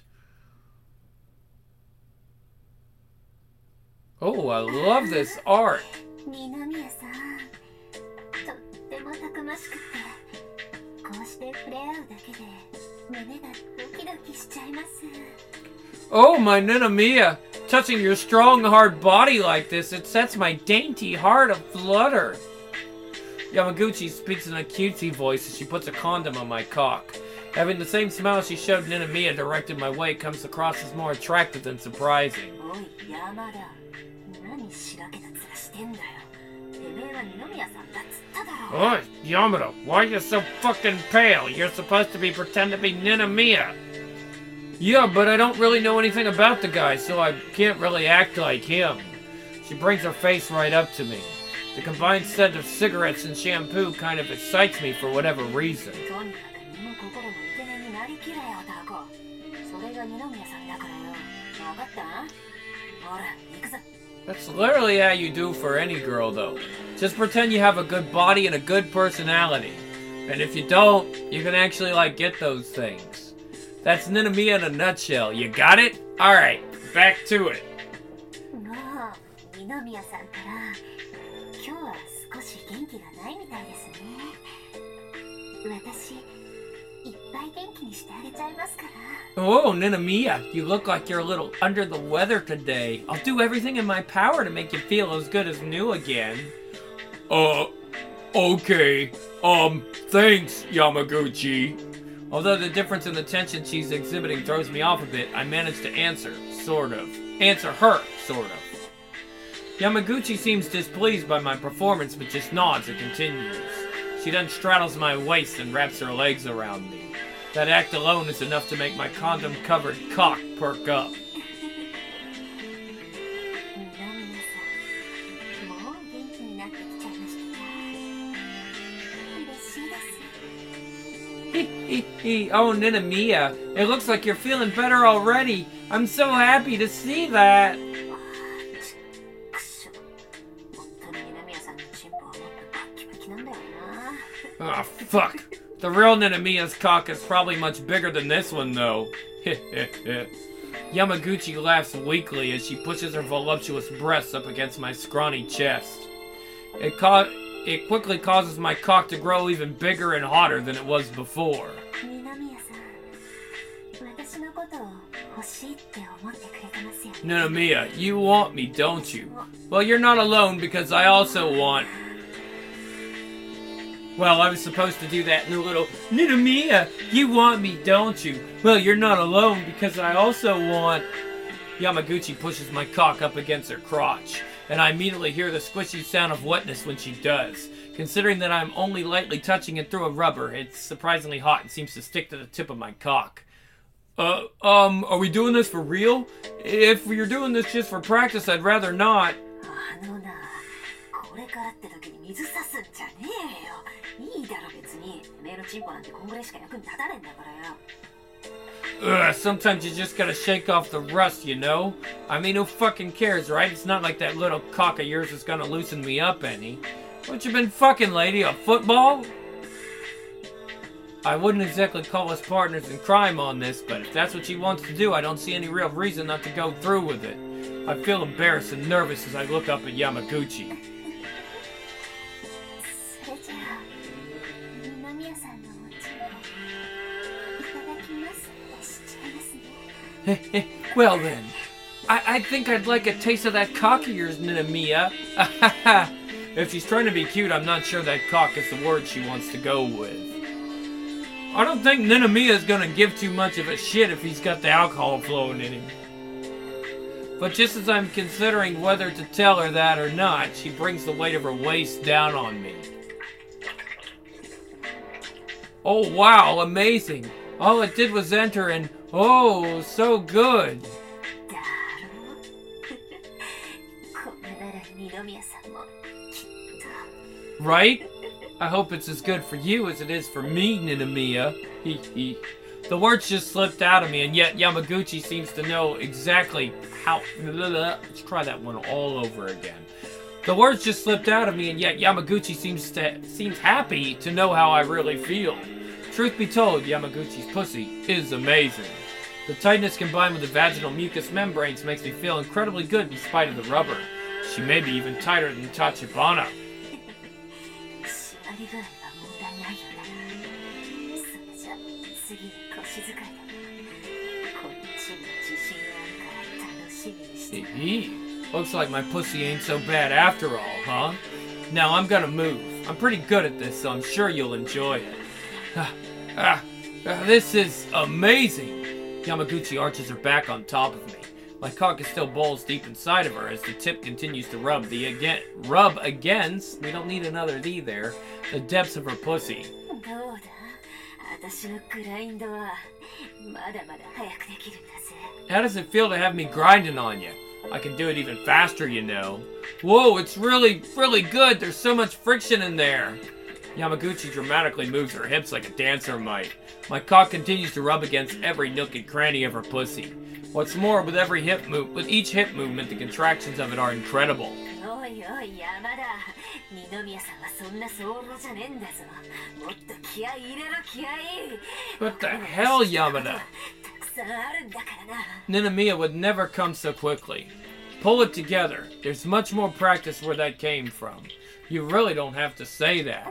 Oh, I love this art. 二宮さん、とってもたくましくて、こうして触れ合うだけで胸がドキドキしちゃいます。 Oh, my Ninomiya. Touching your strong, hard body like this, it sets my dainty heart aflutter. Yamaguchi speaks in a cutesy voice as she puts a condom on my cock. Having the same smile she showed Ninomiya directed my way comes across as more attractive than surprising. おい、山田、何しらけた面してんだよ。てめえは二宮さんだっつっただろ。 Oh, Yamada, why are you so fucking pale? You're supposed to pretend to be Ninomiya. Yeah, but I don't really know anything about the guy, so I can't really act like him. She brings her face right up to me. The combined scent of cigarettes and shampoo kind of excites me for whatever reason. とにかく身も心もイケメンになりきれよ、タコ。それが二宮さんだからよ。わかった？ほら、行くぞ。 That's literally how you do for any girl, though. Just pretend you have a good body and a good personality. And if you don't, you can actually, get those things. That's Ninomiya in a nutshell. You got it? Alright, back to it. もう、二宮さんから今日は少し元気がないみたいですね。私、いっぱい元気にしてあげちゃいますから。 Oh, Ninomiya, you look like you're a little under the weather today. I'll do everything in my power to make you feel as good as new again. Okay. Thanks, Yamaguchi. Although the difference in the tension she's exhibiting throws me off a bit, I manage to answer, sort of. Answer her, sort of. Yamaguchi seems displeased by my performance, but just nods and continues. She then straddles my waist and wraps her legs around me. That act alone is enough to make my condom-covered cock perk up. 二宮さん、もう元気になってきちゃいましたか。嬉しいです。 Oh, Ninamiya, it looks like you're feeling better already. I'm so happy to see that. くしょ。本当に二宮さんのチンポはもっとバッキバキなんだよな。 Oh, fuck. The real Ninamiya's cock is probably much bigger than this one, though. Yamaguchi laughs weakly as she pushes her voluptuous breasts up against my scrawny chest. It quickly causes my cock to grow even bigger and hotter than it was before. 二宮さん、私のことを欲しいって思ってくれてますよ。 Ninamiya, you want me, don't you? Well, you're not alone because I also want... Well, I was supposed to do that in a little... Ninamiya, you want me, don't you? Well, you're not alone because I also want... Yamaguchi pushes my cock up against her crotch, and I immediately hear the squishy sound of wetness when she does. Considering that I'm only lightly touching it through a rubber, it's surprisingly hot and seems to stick to the tip of my cock. Are we doing this for real? If you're doing this just for practice, I'd rather not. あのな、これからって時に水さすんじゃねえよ。いいだろ別に。てめえのチンポなんてこんぐらいしか役に立たねえんだからよ。 Sometimes you just gotta shake off the rust, you know? I mean, who fucking cares, right? It's not like that little cock of yours is gonna loosen me up any. What you been fucking, lady? A football? I wouldn't exactly call us partners in crime on this, but if that's what she wants to do, I don't see any real reason not to go through with it. I feel embarrassed and nervous as I look up at Yamaguchi. それじゃあ、二宮さんのおチンポ、いただきますってしちゃいますね。 Well then, I think I'd like a taste of that cock of yours, Ninamiya. If she's trying to be cute, I'm not sure that cock is the word she wants to go with. I don't think Ninamiya's gonna give too much of a shit if he's got the alcohol flowing in him. But just as I'm considering whether to tell her that or not, she brings the weight of her waist down on me. Oh wow, amazing. All it did was enter and, oh, so good. だろこれなら二宮さんもきっと。 Right? I hope it's as good for you as it is for me, Ninamiya. Hee. The words just slipped out of me, and yet Yamaguchi seems to know exactly how... Let's try that one all over again. The words just slipped out of me, and yet Yamaguchi seems happy to know how I really feel. Truth be told, Yamaguchi's pussy is amazing. The tightness combined with the vaginal mucous membranes makes me feel incredibly good in spite of the rubber. She may be even tighter than Tachibana. 締まり具合は問題ないよな。それじゃ次に腰使いだな。こっちも自信あるから楽しみにしてる。 Looks like my pussy ain't so bad after all, huh? Now I'm gonna move. I'm pretty good at this, so I'm sure you'll enjoy it. This is amazing. Yamaguchi arches her back on top of me. My cock is still balls deep inside of her as the tip continues to rub against, we don't need another D there, the depths of her pussy. どうだ私のグラインドはまだまだ早くできるんだぜ。 How does it feel to have me grinding on you? I can do it even faster, you know. Whoa, it's really, really good. There's so much friction in there. Yamaguchi dramatically moves her hips like a dancer might. My cock continues to rub against every nook and cranny of her pussy. What's more, with each hip movement, the contractions of it are incredible. おいおい山田、二宮さんはそんな早漏じゃねえんだぞ。もっと気合い入れろ気合い。 What the hell, Yamada? たくさんあるんだからな。 Ninamiya would never come so quickly. Pull it together. There's much more practice where that came from. You really don't have to say that.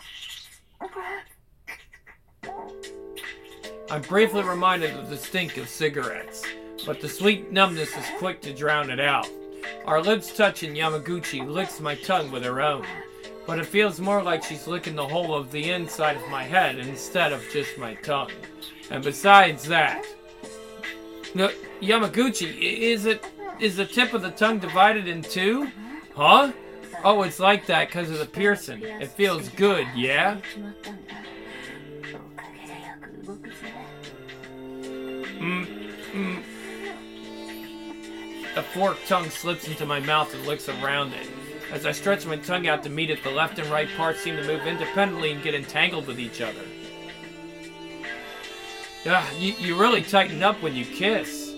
I'm briefly reminded of the stink of cigarettes, but the sweet numbness is quick to drown it out. Our lips touch and Yamaguchi licks my tongue with her own, but it feels more like she's licking the whole of the inside of my head instead of just my tongue. And besides that... No, Yamaguchi, is the tip of the tongue divided in two? Huh? Oh, it's like that because of the piercing. It feels good, yeah? A forked tongue slips into my mouth and licks around it. As I stretch my tongue out to meet it, the left and right parts seem to move independently and get entangled with each other. You really tighten up when you kiss.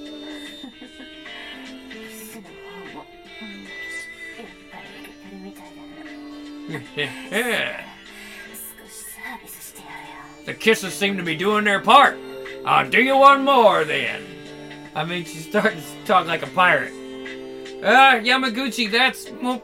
キスの方も、やっぱりいけてるみたいだな。少しサービスしてやれよ。 The kisses seem to be doing their part. I'll do you one more then. I mean, she's starting to talk like a pirate. Yamaguchi, that's... Well,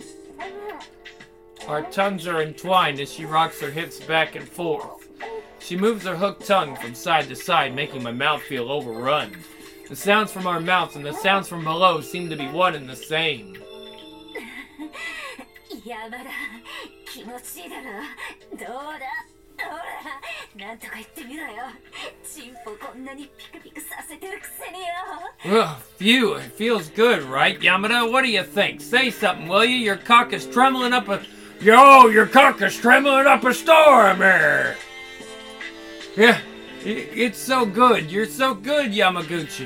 our tongues are entwined as she rocks her hips back and forth. She moves her hooked tongue from side to side, making my mouth feel overrun. The sounds from our mouths and the sounds from below seem to be one and the same. 山田、気持ちいいだろ。どうだ、ほら、なんとか言ってみろよ。チンポこんなにピクピクさせてるくせによ。 Ugh, phew, it feels good, right, Yamada? What do you think? Say something, will you? Your cock is trembling up a... Yo, your cock is trembling up a storm here! Yeah, it's so good. You're so good, Yamaguchi.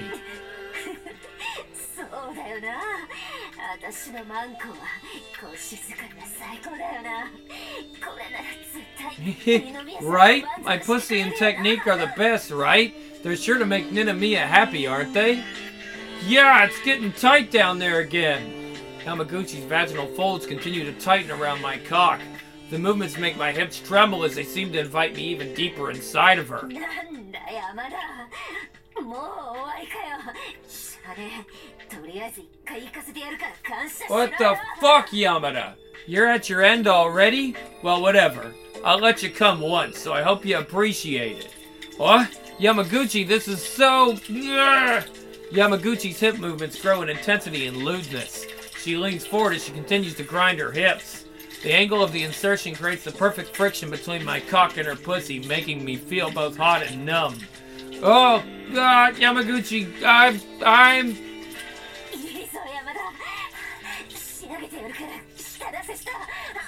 そうだよな。私のマンコはこう静かな最高だよな。これなら絶対二宮さん Right? My pussy and technique are the best, right? They're sure to make Ninamiya happy, aren't they? Yeah, it's getting tight down there again. Yamaguchi's vaginal folds continue to tighten around my cock. The movements make my hips tremble as they seem to invite me even deeper inside of her. なんだ山田。もう終わりかよ。しゃれ。とりあえず一回行かせてやるから感謝しろよ。 What the fuck, Yamada? You're at your end already? Well, whatever. I'll let you come once, so I hope you appreciate it. What? Yamaguchi, this is so... Yamaguchi's hip movements grow in intensity and lewdness. She leans forward as she continues to grind her hips. The angle of the insertion creates the perfect friction between my cock and her pussy, making me feel both hot and numb. Oh, God, Yamaguchi, I'm... いいぞ山田。仕上げてやるから下出せした。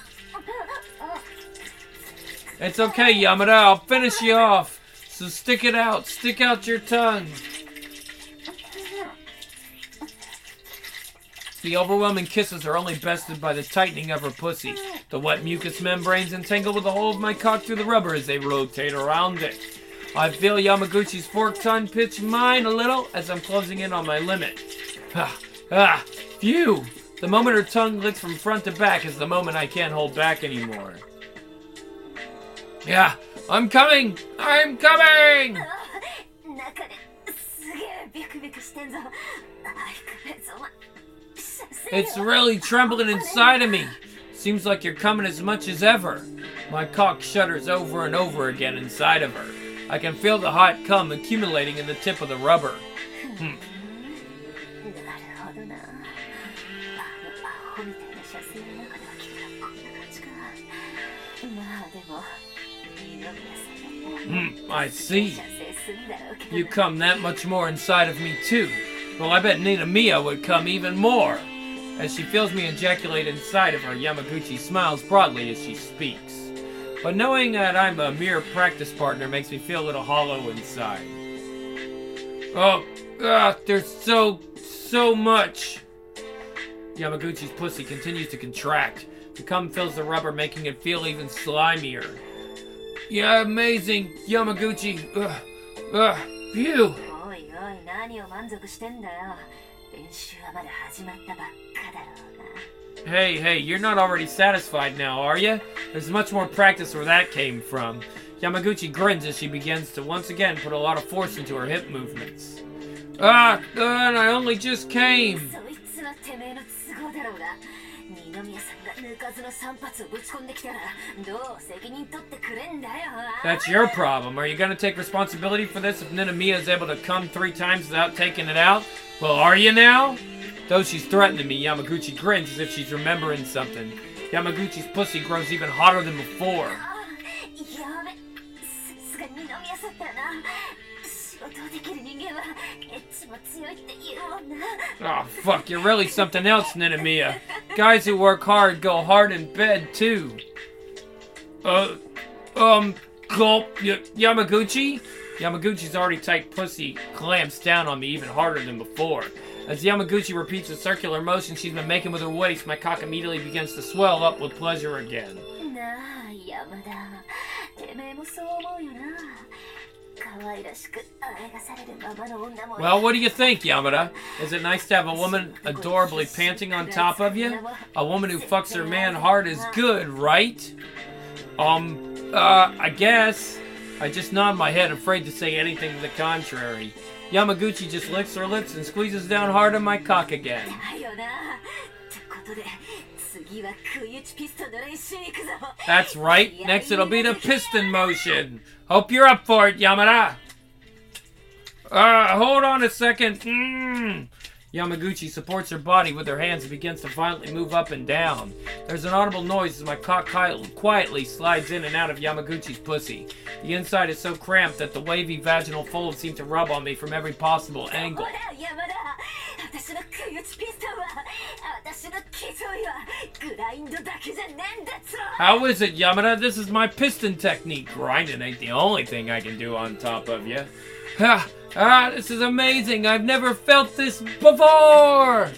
It's okay, Yamada, I'll finish you off. So stick it out, stick out your tongue. The overwhelming kisses are only bested by the tightening of her pussy. The wet mucous membranes entangle with the whole of my cock through the rubber as they rotate around it. I feel Yamaguchi's forked tongue pitch mine a little as I'm closing in on my limit. Phew! The moment her tongue licks from front to back is the moment I can't hold back anymore. Yeah, I'm coming! I'm coming! 中ですげえビクビクしてんぞ。相変わらずお前。 It's really trembling inside of me. Seems like you're coming as much as ever. My cock shudders over and over again inside of her. I can feel the hot cum accumulating in the tip of the rubber. なるほどな。アホみたいな射精の中では君はこんな感じか。まあでも二宮さんだったら I see. 射精するんだろうけど。 You come that much more inside of me too. Well, I bet Ninamiya would come even more. As she feels me ejaculate inside of her, Yamaguchi smiles broadly as she speaks. But knowing that I'm a mere practice partner makes me feel a little hollow inside. Oh, there's so much. Yamaguchi's pussy continues to contract. The cum fills the rubber, making it feel even slimier. Yeah, amazing, Yamaguchi. Phew. おいおい、何を満足してんだよ。練習はまだ始まったばっかだろうな。 Hey, you're not already satisfied now, are you? There's much more practice where that came from. Yamaguchi grins as she begins to once again put a lot of force into her hip movements. And I only just came. そいつはてめえの都合だろうが。二宮さんが抜かずの3発をぶち込んできたらどう責任取ってくれんだよ。 That's your problem. Are you gonna take responsibility for this if Ninamiya is able to come 3 times without taking it out? Well, are you now? Though she's threatening me, Yamaguchi grins as if she's remembering something. Yamaguchi's pussy grows even hotter than before. やべ、さすが二宮さんだな。仕事をできる人間はエッチも強いって言うもんな。 Oh, fuck, you're really something else, Ninamiya. Guys who work hard go hard in bed, too. Gulp, Yamaguchi? Yamaguchi's already tight pussy clamps down on me even harder than before. As Yamaguchi repeats the circular motion she's been making with her waist, my cock immediately begins to swell up with pleasure again. なあ、山田。てめえもそう思うよな。 Well, what do you think, Yamada? Is it nice to have a woman adorably panting on top of you? A woman who fucks her man hard is good, right? I guess. I just nod my head, afraid to say anything to the contrary. Yamaguchi just licks her lips and squeezes down hard on my cock again. That's right. Next it'll be the piston motion. Hope you're up for it, Yamada. Hold on a second. Yamaguchi supports her body with her hands and begins to violently move up and down. There's an audible noise as my cock quietly slides in and out of Yamaguchi's pussy. The inside is so cramped that the wavy vaginal folds seem to rub on me from every possible angle. How is it, Yamada? This is my piston technique. Grinding ain't the only thing I can do on top of you. This is amazing. I've never felt this before.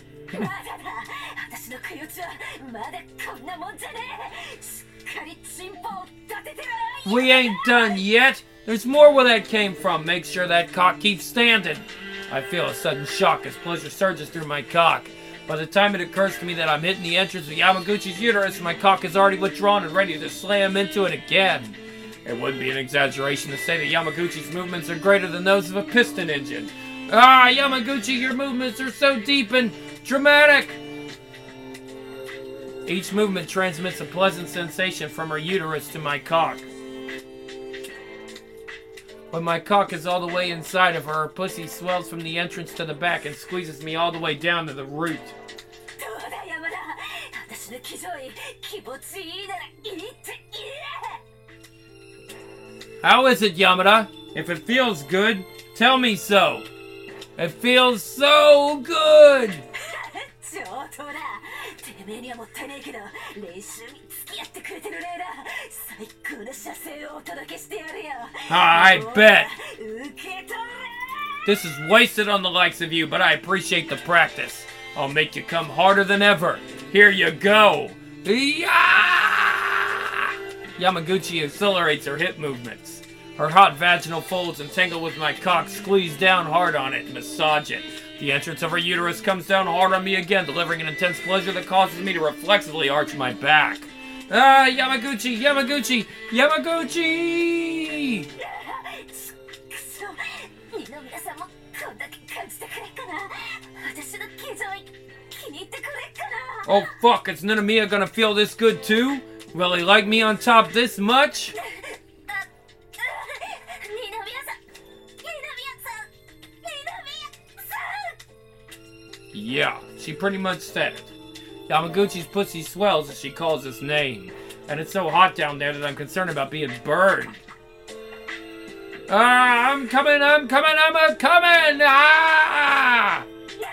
We ain't done yet. There's more where that came from. Make sure that cock keeps standing. I feel a sudden shock as pleasure surges through my cock. By the time it occurs to me that I'm hitting the entrance of Yamaguchi's uterus, my cock is already withdrawn and ready to slam into it again. It wouldn't be an exaggeration to say that Yamaguchi's movements are greater than those of a piston engine. Yamaguchi, your movements are so deep and dramatic! Each movement transmits a pleasant sensation from her uterus to my cock. When my cock is all the way inside of her, her pussy swells from the entrance to the back and squeezes me all the way down to the root. How is it, Yamada? If it feels good, tell me so. It feels so good! I bet. This is wasted on the likes of you, but I appreciate the practice. I'll make you come harder than ever. Here you go. Yamaguchi accelerates her hip movements. Her hot vaginal folds entangle with my cock, squeeze down hard on it, and massage it. The entrance of her uterus comes down hard on me again, delivering an intense pleasure that causes me to reflexively arch my back. Yamaguchi! Yamaguchi! Yamaguchi! Oh fuck, is Ninomiya gonna feel this good too? Will he like me on top this much? Yeah, she pretty much said it. Yamaguchi's pussy swells as she calls his name. And it's so hot down there that I'm concerned about being burned. I'm coming! Ah!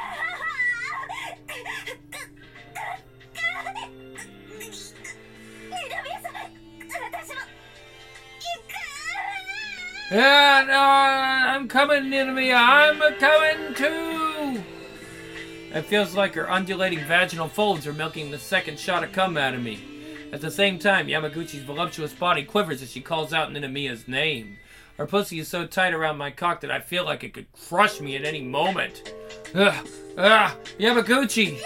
I'm coming, Ninomiya. I'm coming too! It feels like her undulating vaginal folds are milking the second shot of cum out of me. At the same time, Yamaguchi's voluptuous body quivers as she calls out Ninomiya's name. Her pussy is so tight around my cock that I feel like it could crush me at any moment. Yamaguchi!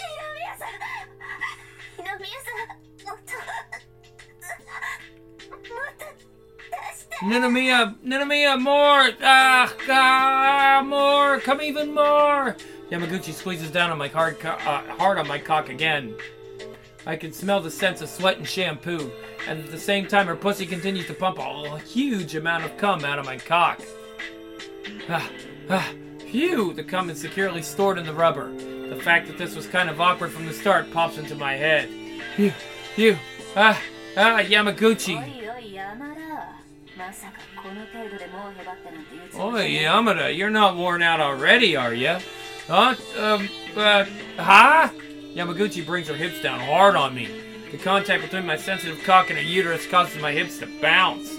Ninomiya, more! More! Come even more! Yamaguchi squeezes down on my hard on my cock again. I can smell the scents of sweat and shampoo, and at the same time her pussy continues to pump a huge amount of cum out of my cock. Phew! The cum is securely stored in the rubber. The fact that this was kind of awkward from the start pops into my head. Yamaguchi! Oi, Yamada, you're not worn out already, are you? Huh? Yamaguchi brings her hips down hard on me. The contact between my sensitive cock and her uterus causes my hips to bounce.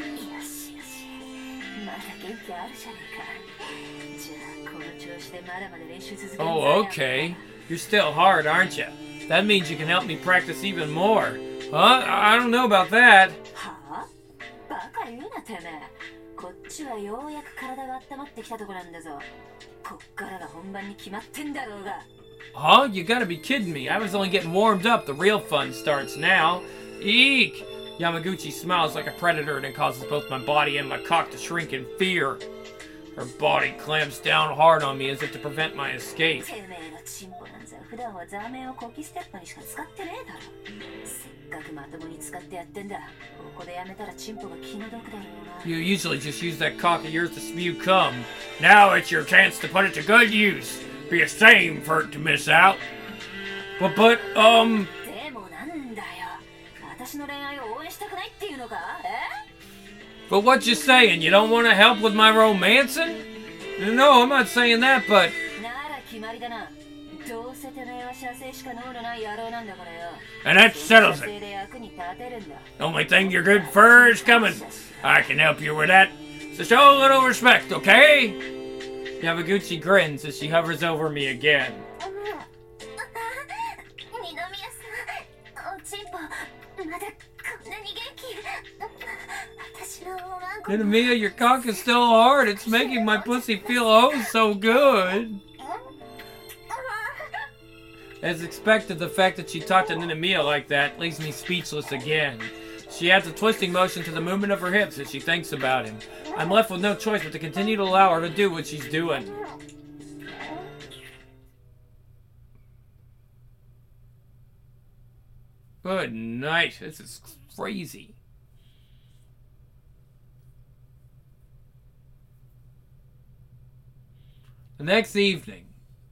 Oh, okay. You're still hard, aren't you? That means you can help me practice even more. Huh? I don't know about that. 口はようやく体が温まってきたとこなんだぞ。こっからが本番に決まってんだろうが。 Huh? You gotta be kidding me. I was only getting warmed up. The real fun starts now. Eek! Yamaguchi smiles like a predator and it causes both my body and my cock to shrink in fear. Her body clamps down hard on me as if to prevent my escape. てめえのチンポなんざ普段はザーメンをコキステップにしか使ってねえだろ。せっかくまともに使ってやってんだ。ここでやめたらチンポが気の毒だろうな。 You usually just use that cock of yours to spew cum. Now it's your chance to put it to good use. Be ashamed for it to miss out. But, でもなんだよ。私の恋愛を応援したくないっていうのか？ but what you saying? You don't want to help with my romancing? No, I'm not saying that, but... なら決まりだな。どうせてめえは射精しか脳のない野郎なんだからよ。 And that settles 射 it. 精で役に立てるんだ。 Only thing you're good for is coming. I can help you with that. So show a little respect, okay? Yamaguchi grins as she hovers over me again. 二宮さん、おちんぽ、まだこんなに元気。私のおまんこ。 Ninamiya, your cock is still hard. It's making my pussy feel oh so good. As expected, the fact that she talked to Ninamiya like that leaves me speechless again. She adds a twisting motion to the movement of her hips as she thinks about him. I'm left with no choice but to continue to allow her to do what she's doing. Good night. This is crazy. The next evening.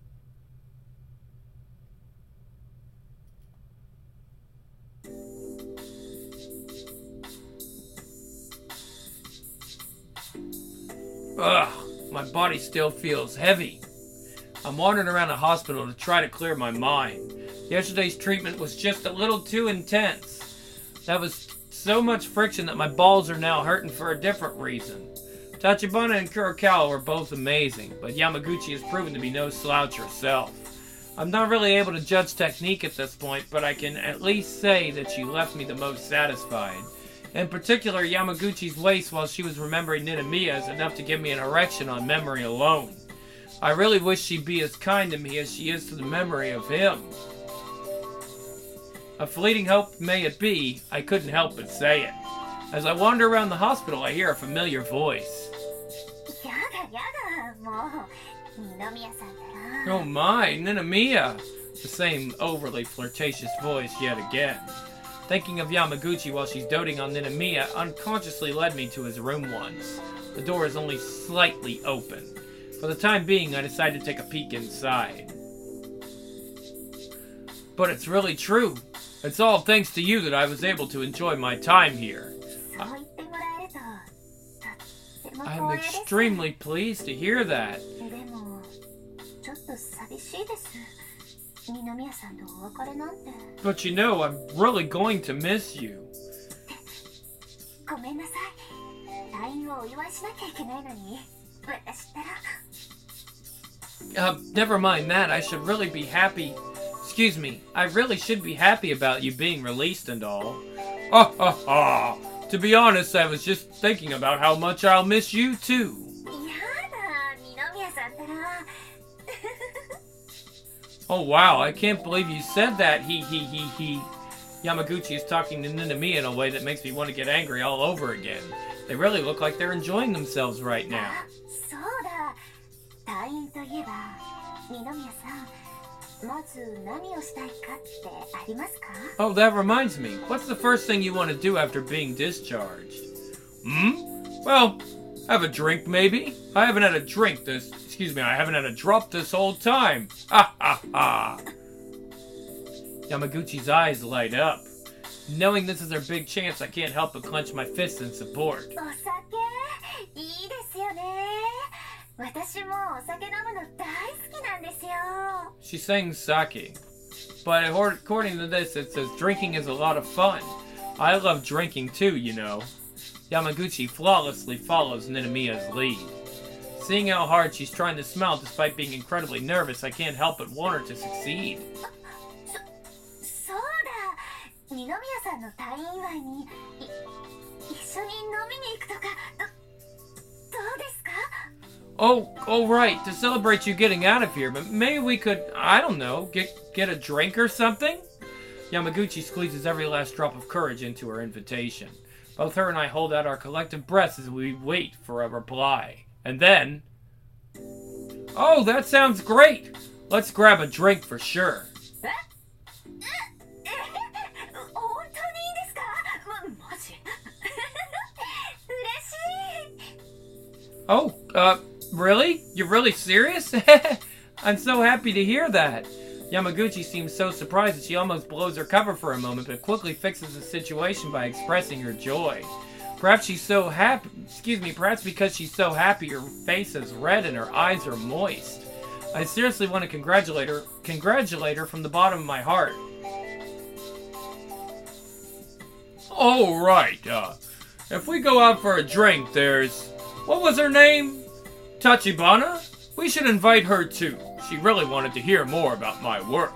Ugh, my body still feels heavy. I'm wandering around the hospital to try to clear my mind. Yesterday's treatment was just a little too intense. That was so much friction that my balls are now hurting for a different reason. Tachibana and Kurokawa were both amazing, but Yamaguchi has proven to be no slouch herself. I'm not really able to judge technique at this point, but I can at least say that she left me the most satisfied. In particular, Yamaguchi's waist while she was remembering Ninamiya is enough to give me an erection on memory alone. I really wish she'd be as kind to me as she is to the memory of him. A fleeting hope may it be, I couldn't help but say it. As I wander around the hospital, I hear a familiar voice. やだやだ、もう二宮さんだな。 Oh my, Ninamiya! The same overly flirtatious voice yet again. Thinking of Yamaguchi while she's doting on Ninamiya unconsciously led me to his room once. The door is only slightly open. For the time being, I decided to take a peek inside. But it's really true. It's all thanks to you that I was able to enjoy my time here. そう言ってもらえると、とっても I'm 光栄です。 extremely pleased to hear that. でも、ちょっと寂しいです。二宮さんとお別れなんて。 But you know, I'm really going to miss you. ごめんなさい。退院をお祝いしなきゃいけないのに、私ったら。 Never mind that. I should really be happy. Excuse me. I really should be happy about you being released and all. Ha ha ha. To be honest, I was just thinking about how much I'll miss you too. やだ、二宮さんったら。 Oh wow, I can't believe you said that. He. Yamaguchi is talking to Ninamiya in a way that makes me want to get angry all over again. They really look like they're enjoying themselves right now. そうだ。退院といえば、二宮さん、まず何をしたいかってありますか？ Oh, that reminds me. What's the first thing you want to do after being discharged? Well, have a drink maybe? I haven't had a drink I haven't had a drop this whole time. Ha ha ha. Yamaguchi's eyes light up. Knowing this is their big chance, I can't help but clench my fists in support. お酒いいですよね。私もお酒飲むの大好きなんですよ。 She sings sake. But according to this, it says drinking is a lot of fun. I love drinking too, you know. Yamaguchi flawlessly follows Ninamiya's lead. Seeing how hard she's trying to smile despite being incredibly nervous, I can't help but want her to succeed. そうだ。二宮さんの退院祝いに一緒に飲みに行くとか、ど Oh, right. To celebrate you getting out of here, but maybe we could, I don't know, get a drink or something? Yamaguchi squeezes every last drop of courage into her invitation. Both her and I hold out our collective breaths as we wait for a reply. And then... Oh, that sounds great! Let's grab a drink for sure. Oh, really? You're really serious? I'm so happy to hear that. Yamaguchi seems so surprised that she almost blows her cover for a moment, but quickly fixes the situation by expressing her joy. Perhaps she's so happy, perhaps because she's so happy her face is red and her eyes are moist. I seriously want to congratulate her from the bottom of my heart. Oh, right, if we go out for a drink, there's... What was her name? Tachibana? We should invite her too. She really wanted to hear more about my work.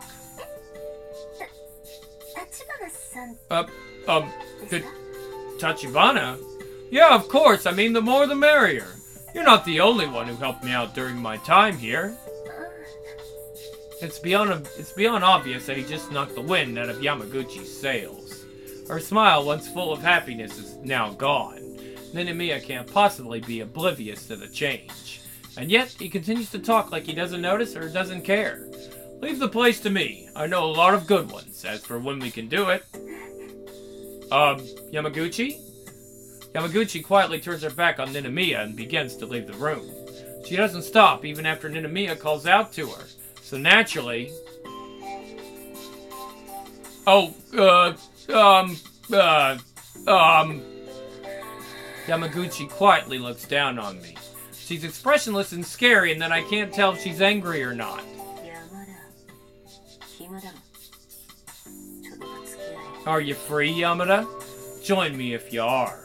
Tachibana? Yeah, of course. I mean, the more the merrier. You're not the only one who helped me out during my time here. It's beyond obvious that he just knocked the wind out of Yamaguchi's sails. Her smile, once full of happiness, is now gone. Ninomiya can't possibly be oblivious to the change. And yet, he continues to talk like he doesn't notice or doesn't care. Leave the place to me. I know a lot of good ones. As for when we can do it... Yamaguchi? Yamaguchi quietly turns her back on Ninomiya and begins to leave the room. She doesn't stop even after Ninomiya calls out to her. So naturally... Yamaguchi quietly looks down on me. She's expressionless and scary, and then I can't tell if she's angry or not. Are you free, Yamada? Join me if you are.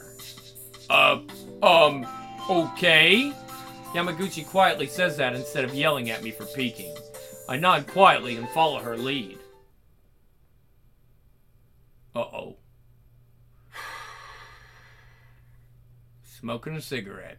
Okay? Yamaguchi quietly says that instead of yelling at me for peeking. I nod quietly and follow her lead. Uh-oh. Smoking a cigarette.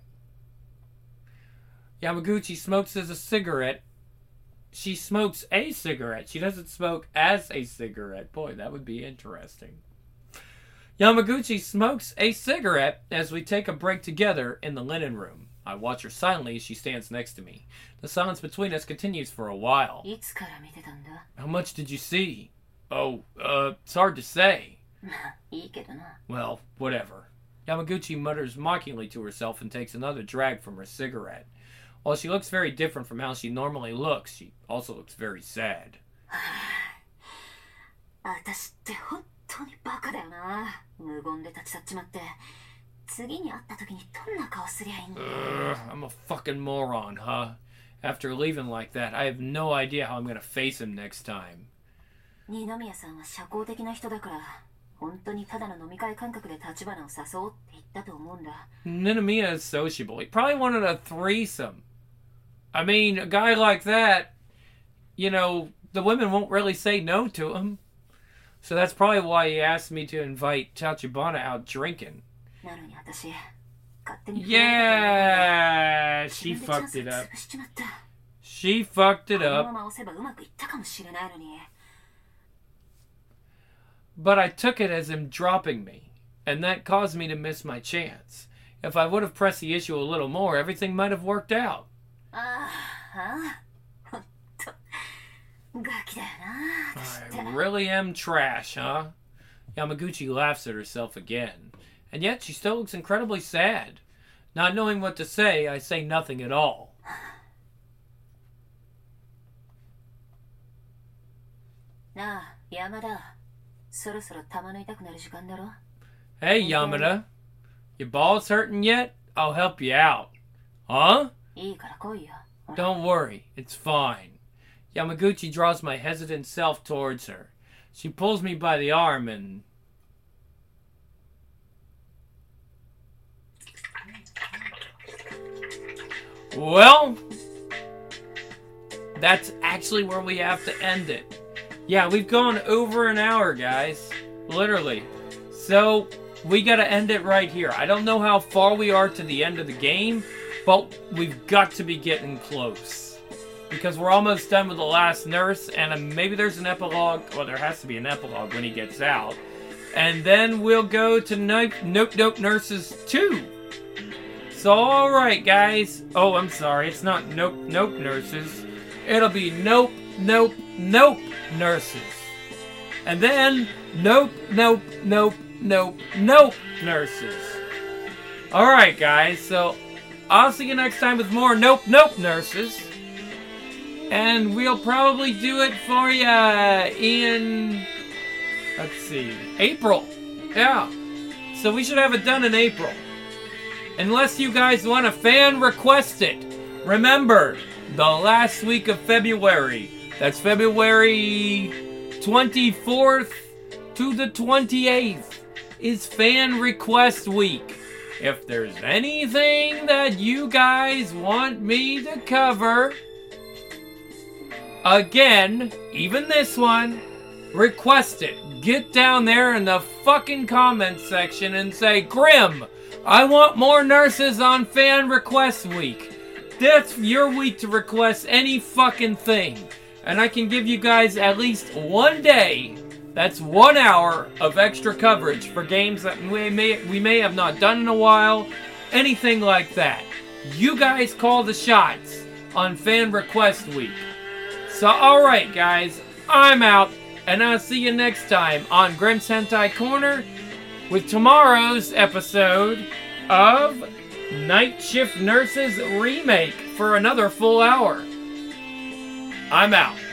Yamaguchi smokes as a cigarette. She smokes a cigarette. She doesn't smoke as a cigarette. Boy, that would be interesting. Yamaguchi smokes a cigarette as we take a break together in the linen room. I watch her silently as she stands next to me. The silence between us continues for a while. How much did you see? Oh, it's hard to say. Well, whatever. Yamaguchi mutters mockingly to herself and takes another drag from her cigarette. While she looks very different from how she normally looks, she also looks very sad. I'm a fucking moron, huh? After leaving like that, I have no idea how I'm gonna face him next time. Ninomiya is sociable. He probably wanted a threesome. I mean, a guy like that, you know, the women won't really say no to him. So that's probably why he asked me to invite Tachibana out drinking. Yeah, she fucked it up. She fucked it up. But I took it as him dropping me, and that caused me to miss my chance. If I would have pressed the issue a little more, everything might have worked out. I really am trash, huh? Yamaguchi laughs at herself again. And yet she still looks incredibly sad. Not knowing what to say, I say nothing at all. Hey, Yamada. Your balls hurting yet? I'll help you out. Huh? Don't worry, it's fine. Yamaguchi draws my hesitant self towards her. She pulls me by the arm and... Well, that's actually where we have to end it. Yeah, we've gone over an hour, guys. Literally. So, we gotta end it right here. I don't know how far we are to the end of the game, But we've got to be getting close. Because we're almost done with the last nurse, and maybe there's an epilogue. Well, there has to be an epilogue when he gets out. And then we'll go to Nope Nurses 2. So, alright, guys. Oh, I'm sorry. It's not Nope Nurses. It'll be Nope Nurses. And then Nope Nurses. Alright, guys. So, I'll see you next time with more Nope Nurses. And we'll probably do it for ya in, let's see, April. Yeah. So we should have it done in April. Unless you guys want to fan request it. Remember, the last week of February. That's February 24th to the 28th is fan request week. If there's anything that you guys want me to cover, again, even this one, request it. Get down there in the fucking comments section and say, Grim, I want more nurses on fan request week. That's your week to request any fucking thing. And I can give you guys at least one day, that's 1 hour of extra coverage for games that we may have not done in a while. Anything like that. You guys call the shots on fan request week. So, alright guys, I'm out, and I'll see you next time on Grim's Hentai Corner with tomorrow's episode of Night Shift Nurses Remake for another full hour. I'm out.